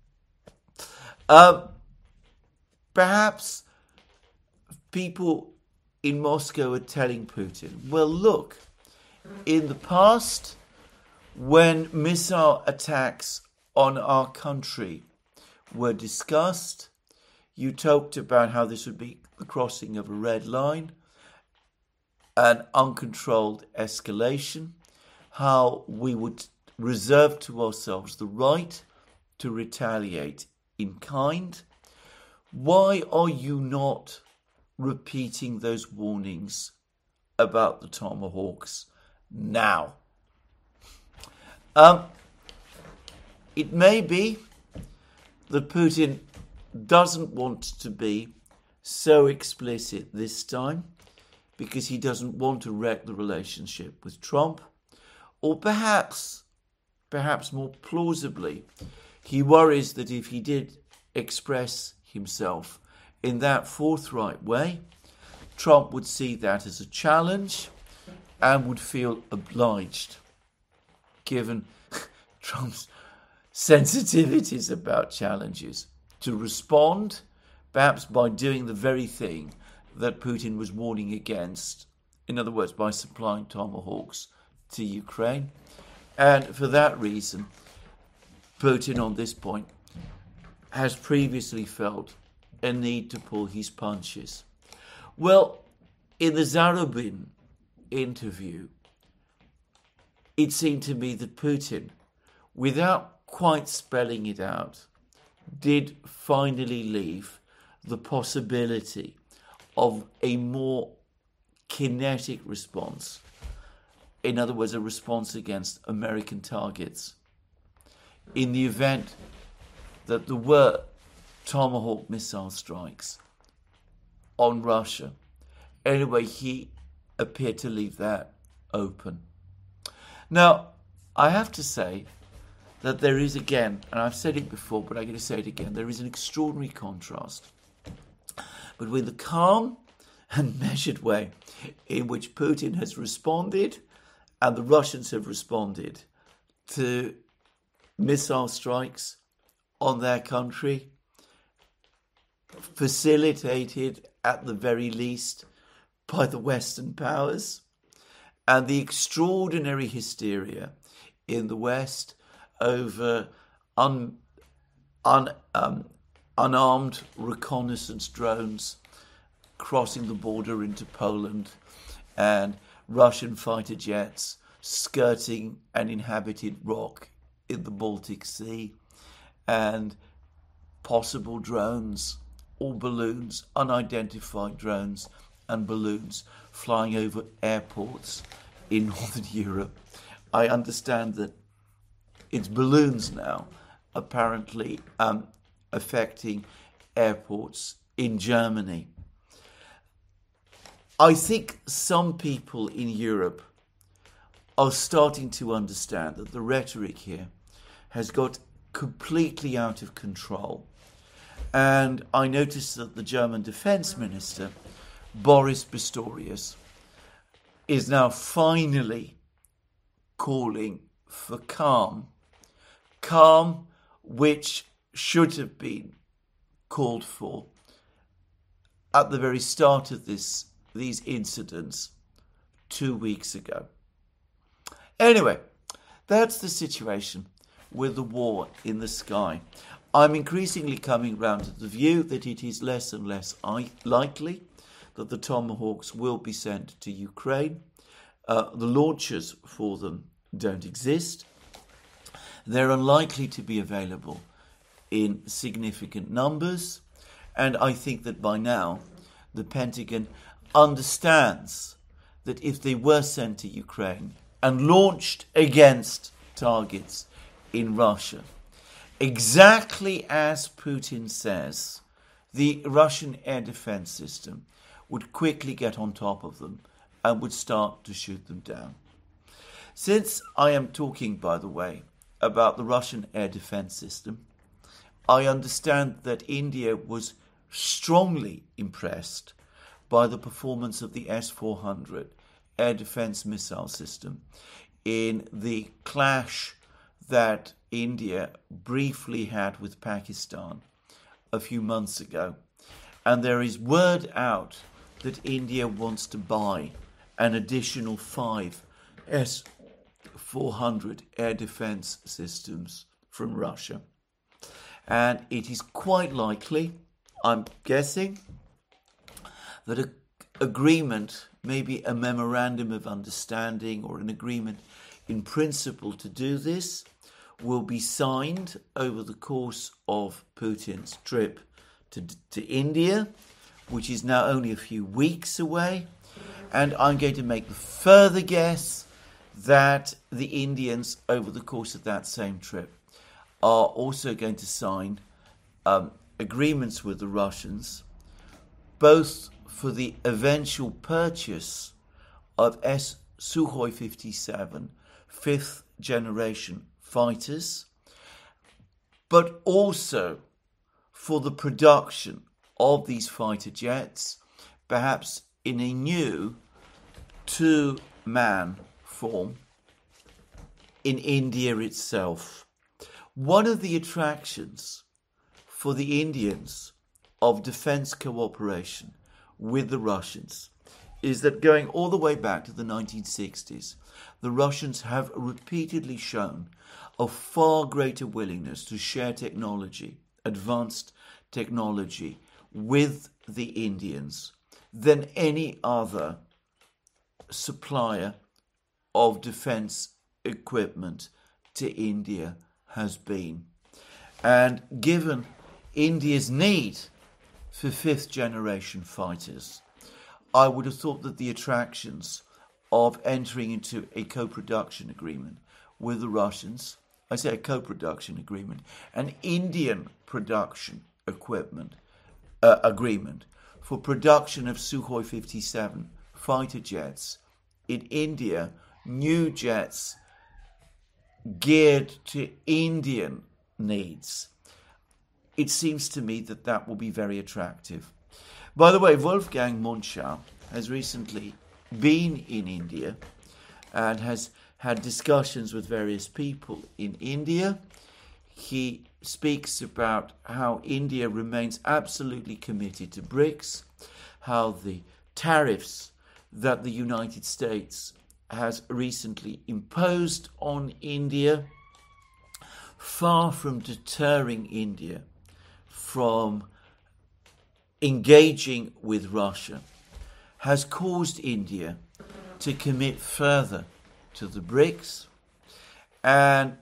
Uh, perhaps people in Moscow are telling Putin, well, look, in the past, when missile attacks on our country were discussed, you talked about how this would be the crossing of a red line, an uncontrolled escalation, how we would reserve to ourselves the right to retaliate in kind. why are you not repeating those warnings about the Tomahawks now? Um, it may be that Putin doesn't want to be so explicit this time because he doesn't want to wreck the relationship with Trump, or perhaps, perhaps more plausibly, he worries that if he did express himself in that forthright way, Trump would see that as a challenge and would feel obliged, given Trump's sensitivities about challenges, to respond, perhaps by doing the very thing that Putin was warning against, in other words, by supplying Tomahawks to Ukraine. And for that reason, Putin on this point has previously felt a need to pull his punches. Well, in the Zarubin interview, it seemed to me that Putin, without quite spelling it out, did finally leave the possibility of a more kinetic response. In other words, a response against American targets, in the event that there were Tomahawk missile strikes on Russia. Anyway, he appeared to leave that open. Now, I have to say that there is, again, and I've said it before, but I'm going to say it again, there is an extraordinary contrast between the calm and measured way in which Putin has responded and the Russians have responded to missile strikes on their country, facilitated at the very least by the Western powers, and the extraordinary hysteria in the West over un, un, um, unarmed reconnaissance drones crossing the border into Poland and Russian fighter jets skirting an inhabited rock in the Baltic Sea, and possible drones or balloons, unidentified drones and balloons flying over airports in Northern Europe. I understand that it's balloons now, apparently um, affecting airports in Germany. I think some people in Europe are starting to understand that the rhetoric here has got completely out of control. And I noticed that the German defense minister, Boris Pistorius, is now finally calling for calm. Calm which should have been called for at the very start of this these incidents two weeks ago. Anyway, that's the situation with the war in the sky. I'm increasingly coming round to the view that it is less and less likely that the Tomahawks will be sent to Ukraine. Uh, the launchers for them don't exist. They're unlikely to be available in significant numbers. And I think that by now the Pentagon understands that if they were sent to Ukraine and launched against targets in Russia, exactly as Putin says, the Russian air defense system would quickly get on top of them and would start to shoot them down. Since I am talking, by the way, about the Russian air defense system, I understand that India was strongly impressed by the performance of the S four hundred air defense missile system in the clash that India briefly had with Pakistan a few months ago. And there is word out that India wants to buy an additional five S four hundred air defense systems from Russia. And it is quite likely, I'm guessing, that an agreement, maybe a memorandum of understanding or an agreement in principle to do this, will be signed over the course of Putin's trip to, to India, which is now only a few weeks away. And I'm going to make the further guess that the Indians, over the course of that same trip, are also going to sign um, agreements with the Russians, both for the eventual purchase of S Sukhoi fifty-seven fifth generation fighters, but also for the production of these fighter jets, perhaps in a new two-man form in India itself. One of the attractions for the Indians of defense cooperation with the Russians is that going all the way back to the nineteen sixties, the Russians have repeatedly shown a far greater willingness to share technology, advanced technology, with the Indians than any other supplier of defense equipment to India has been. And given India's need for fifth generation fighters, I would have thought that the attractions of entering into a co-production agreement with the Russians, I say a co-production agreement, an Indian production equipment uh, agreement for production of Sukhoi fifty-seven fighter jets in India, new jets geared to Indian needs. It seems to me that that will be very attractive. By the way, Wolfgang Munchau has recently been in India and has had discussions with various people in India. He speaks about how India remains absolutely committed to BRICS, how the tariffs that the United States has recently imposed on India, far from deterring India from engaging with Russia, has caused India to commit further to the BRICS, and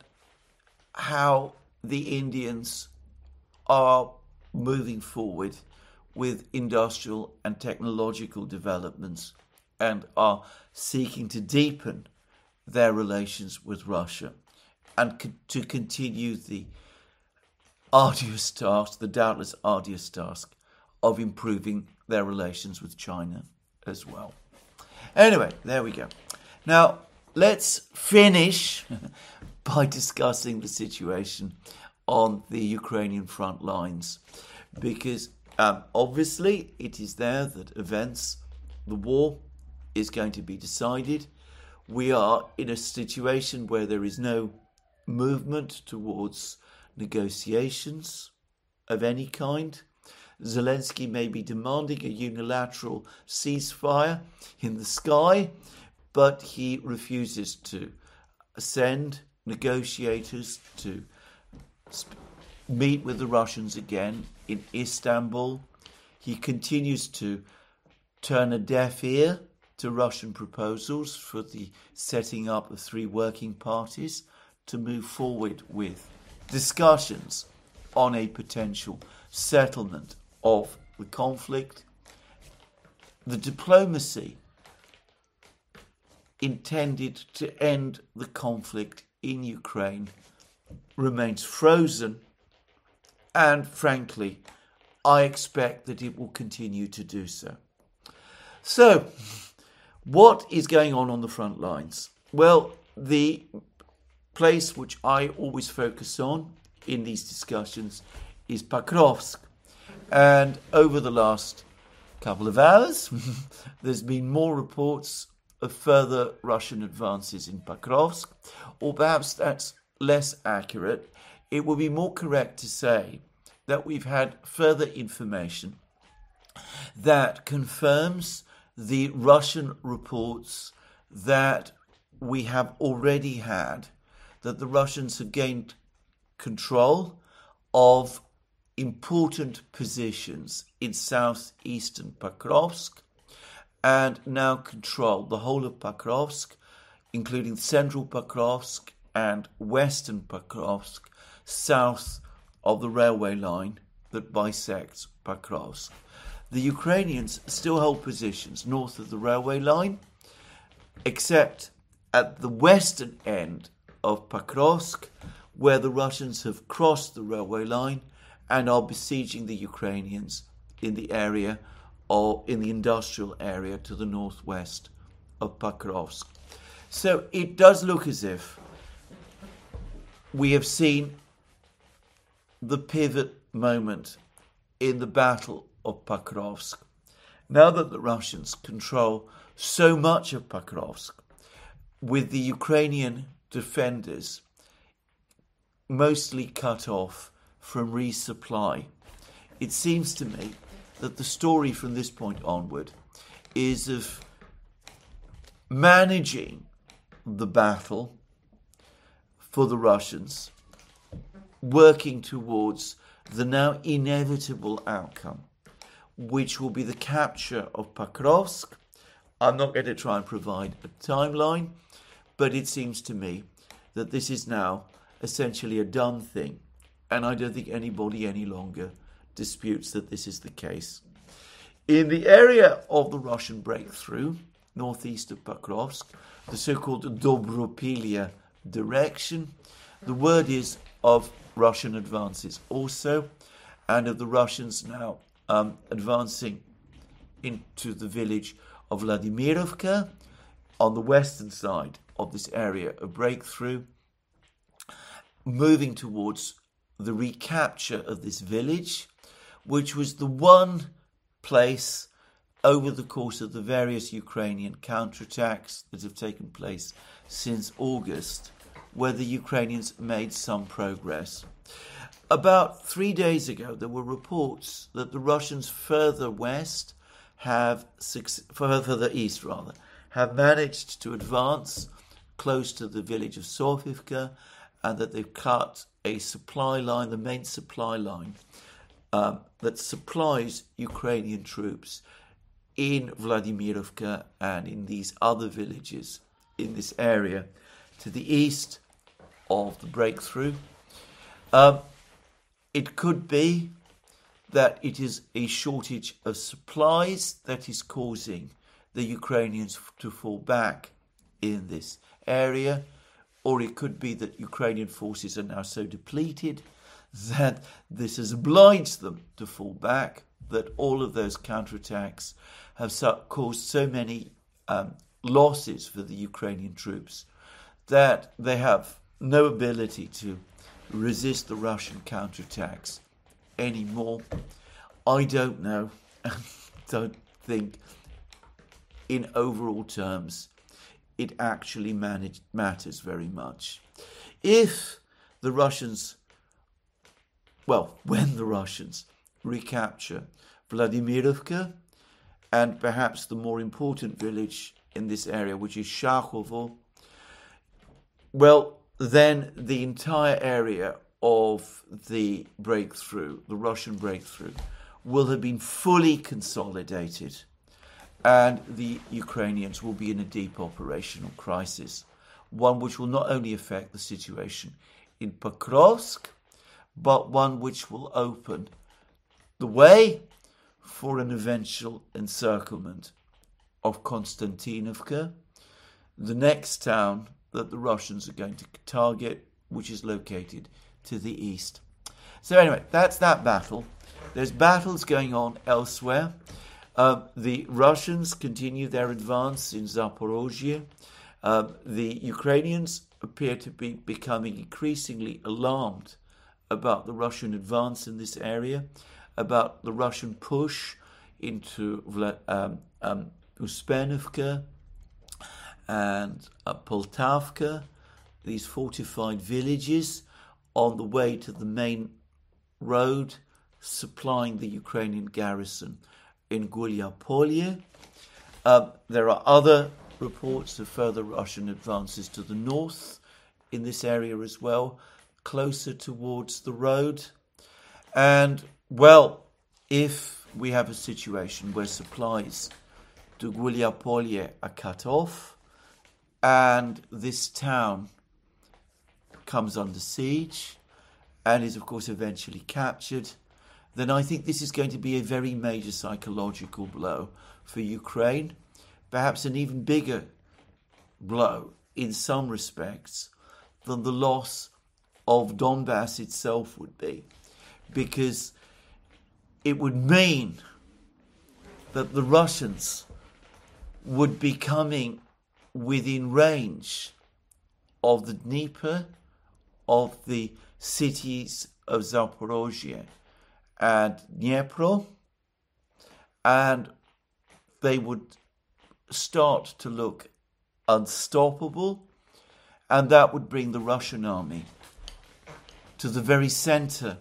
how the Indians are moving forward with industrial and technological developments and are seeking to deepen their relations with Russia and co- to continue the arduous task, the doubtless arduous task of improving their relations with China as well. Anyway, there we go. Now, let's finish by discussing the situation on the Ukrainian front lines, because um, obviously it is there that events, the war is going to be decided. We are in a situation where there is no movement towards negotiations of any kind. Zelensky may be demanding a unilateral ceasefire in the sky, but he refuses to send negotiators to sp- meet with the Russians again in Istanbul. He continues to turn a deaf ear to Russian proposals for the setting up of three working parties to move forward with discussions on a potential settlement of the conflict. The diplomacy intended to end the conflict in Ukraine remains frozen, and frankly, I expect that it will continue to do so. So, what is going on on the front lines? Well, the place which I always focus on in these discussions is Pakrovsk. And over the last couple of hours, there's been more reports of further Russian advances in Pakrovsk, or perhaps that's less accurate. It would be more correct to say that we've had further information that confirms the Russian reports that we have already had, that the Russians have gained control of important positions in southeastern Pakrovsk and now control the whole of Pakrovsk, including central Pakrovsk and western Pakrovsk, south of the railway line that bisects Pakrovsk. The Ukrainians still hold positions north of the railway line, except at the western end of Pakrovsk, where the Russians have crossed the railway line and are besieging the Ukrainians in the area or in the industrial area to the northwest of Pakrovsk. So it does look as if we have seen the pivot moment in the Battle of Pakrovsk. Now that the Russians control so much of Pakrovsk, with the Ukrainian defenders mostly cut off from resupply, it seems to me that the story from this point onward is of managing the battle for the Russians, working towards the now inevitable outcome, which will be the capture of Pakrovsk. I'm not going to try and provide a timeline, but it seems to me that this is now essentially a done thing, and I don't think anybody any longer disputes that this is the case. In the area of the Russian breakthrough, northeast of Pakrovsk, the so-called Dobropilya direction, the word is of Russian advances also, and of the Russians now um, advancing into the village of Vladimirovka on the western side of this area of breakthrough, moving towards the recapture of this village, which was the one place over the course of the various Ukrainian counterattacks that have taken place since August, where the Ukrainians made some progress. About three days ago, there were reports that the Russians further west have, further east rather, have managed to advance close to the village of Sofivka, and that they've cut a supply line, the main supply line, um, that supplies Ukrainian troops in Vladimirovka and in these other villages in this area to the east of the breakthrough. Um, it could be that it is a shortage of supplies that is causing the Ukrainians to fall back in this area, or it could be that Ukrainian forces are now so depleted that this has obliged them to fall back, that all of those counterattacks have so, caused so many um, losses for the Ukrainian troops that they have no ability to resist the Russian counterattacks anymore. I don't know. I don't think in overall terms it actually managed, matters very much. If the Russians, well, when the Russians recapture Vladimirovka and perhaps the more important village in this area, which is Shakhovo, well, then the entire area of the breakthrough, the Russian breakthrough, will have been fully consolidated, and the Ukrainians will be in a deep operational crisis, one which will not only affect the situation in Pakrovsk, but one which will open the way for an eventual encirclement of Konstantinovka, the next town that the Russians are going to target, which is located to the east. So anyway, that's that battle. There's battles going on elsewhere. Uh, the Russians continue their advance in Zaporozhye. Uh, the Ukrainians appear to be becoming increasingly alarmed about the Russian advance in this area, about the Russian push into um, um, Uspenovka and uh, Poltavka, these fortified villages on the way to the main road supplying the Ukrainian garrison in Gulyapolye. Uh, there are other reports of further Russian advances to the north in this area as well, closer towards the road. And, well, if we have a situation where supplies to Gulyapolye are cut off and this town comes under siege and is, of course, eventually captured, then I think this is going to be a very major psychological blow for Ukraine, perhaps an even bigger blow in some respects than the loss of Donbass itself would be, because it would mean that the Russians would be coming within range of the Dnieper, of the cities of Zaporozhye and Dnipro, and they would start to look unstoppable, and that would bring the Russian army to the very center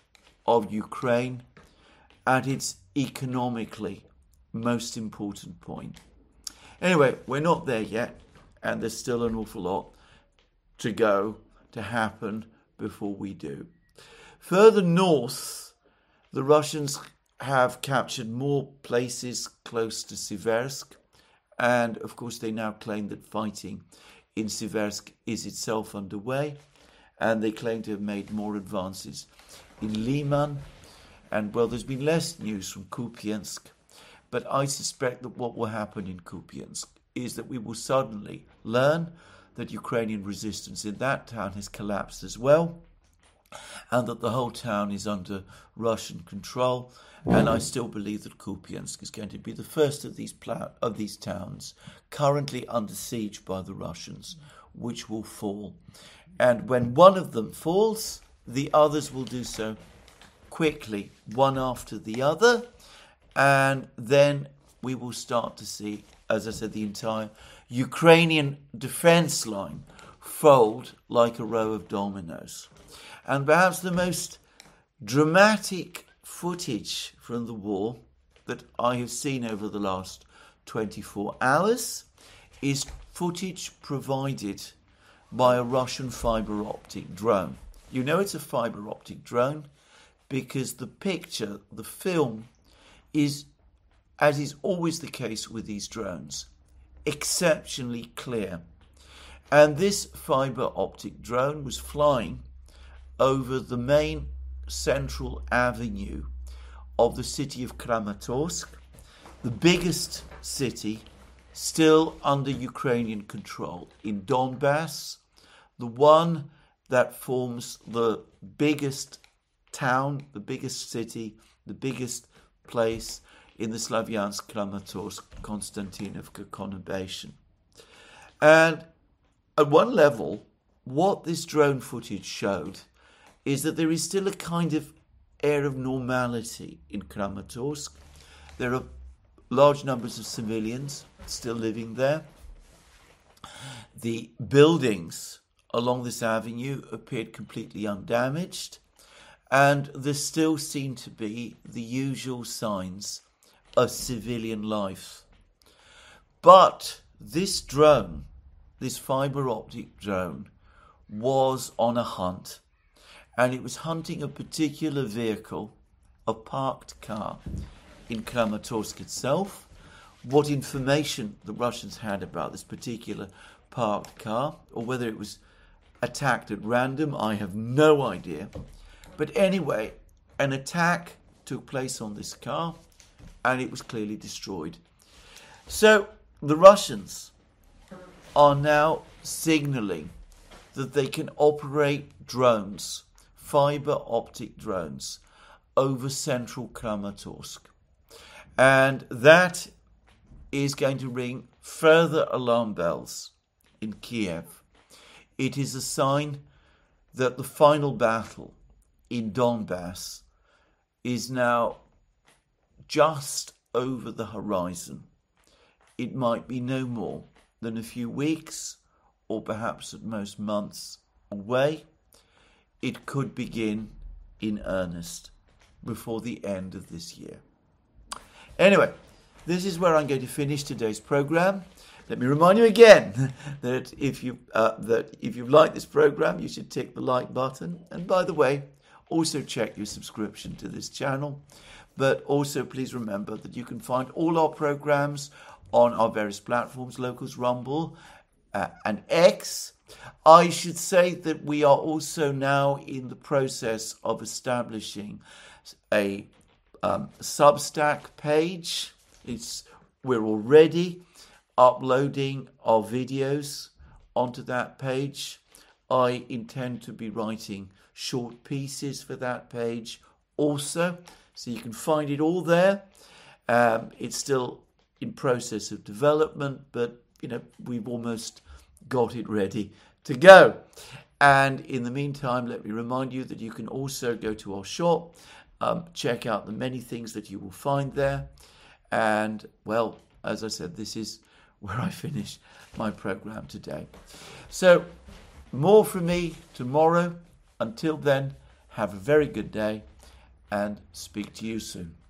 of Ukraine at its economically most important point. Anyway, we're not there yet, and there's still an awful lot to go, to happen before we do. Further north, the Russians have captured more places close to Siversk, and of course they now claim that fighting in Siversk is itself underway, and they claim to have made more advances in Liman. And well, there's been less news from Kupiansk, but I suspect that what will happen in Kupiansk is that we will suddenly learn that Ukrainian resistance in that town has collapsed as well, and that the whole town is under Russian control. And I still believe that Kupiansk is going to be the first of these pla- of these towns currently under siege by the Russians, which will fall. And when one of them falls, the others will do so quickly, one after the other, and then we will start to see, as I said, the entire Ukrainian defense line fold like a row of dominoes. And perhaps the most dramatic footage from the war that I have seen over the last twenty-four hours is footage provided by a Russian fiber optic drone. You know it's a fiber optic drone because the picture, the film, is, as is always the case with these drones, exceptionally clear. And this fiber optic drone was flying over the main central avenue of the city of Kramatorsk, the biggest city still under Ukrainian control in Donbass, the one that forms the biggest town, the biggest city, the biggest place in the Slavyansk-Kramatorsk Konstantinovka conurbation. And at one level, what this drone footage showed is that there is still a kind of air of normality in Kramatorsk. There are large numbers of civilians still living there. The buildings along this avenue appeared completely undamaged, and there still seem to be the usual signs of civilian life. But this drone, this fiber optic drone, was on a hunt, and it was hunting a particular vehicle, a parked car in Kramatorsk itself. What information the Russians had about this particular parked car, or whether it was attacked at random, I have no idea. But anyway, an attack took place on this car, and it was clearly destroyed. So the Russians are now signaling that they can operate drones, fiber optic drones, over central Kramatorsk. And that is going to ring further alarm bells in Kiev. It is a sign that the final battle in Donbass is now just over the horizon. It might be no more than a few weeks, or perhaps at most months away. It could begin in earnest before the end of this year. Anyway, this is where I'm going to finish today's program. Let me remind you again that if you uh, that if you've liked this program, you should tick the like button. And by the way, also check your subscription to this channel. But also please remember that you can find all our programs on our various platforms, Locals, Rumble, uh, and X. I should say that we are also now in the process of establishing a um, Substack page. It's we're already uploading our videos onto that page. I intend to be writing short pieces for that page also, so you can find it all there. Um, it's still in process of development, but you know we've almost got it ready to go. And in the meantime, let me remind you that you can also go to our shop, um, check out the many things that you will find there. And well, as I said, this is where I finish my program today. So more from me tomorrow. Until then, have a very good day and speak to you soon.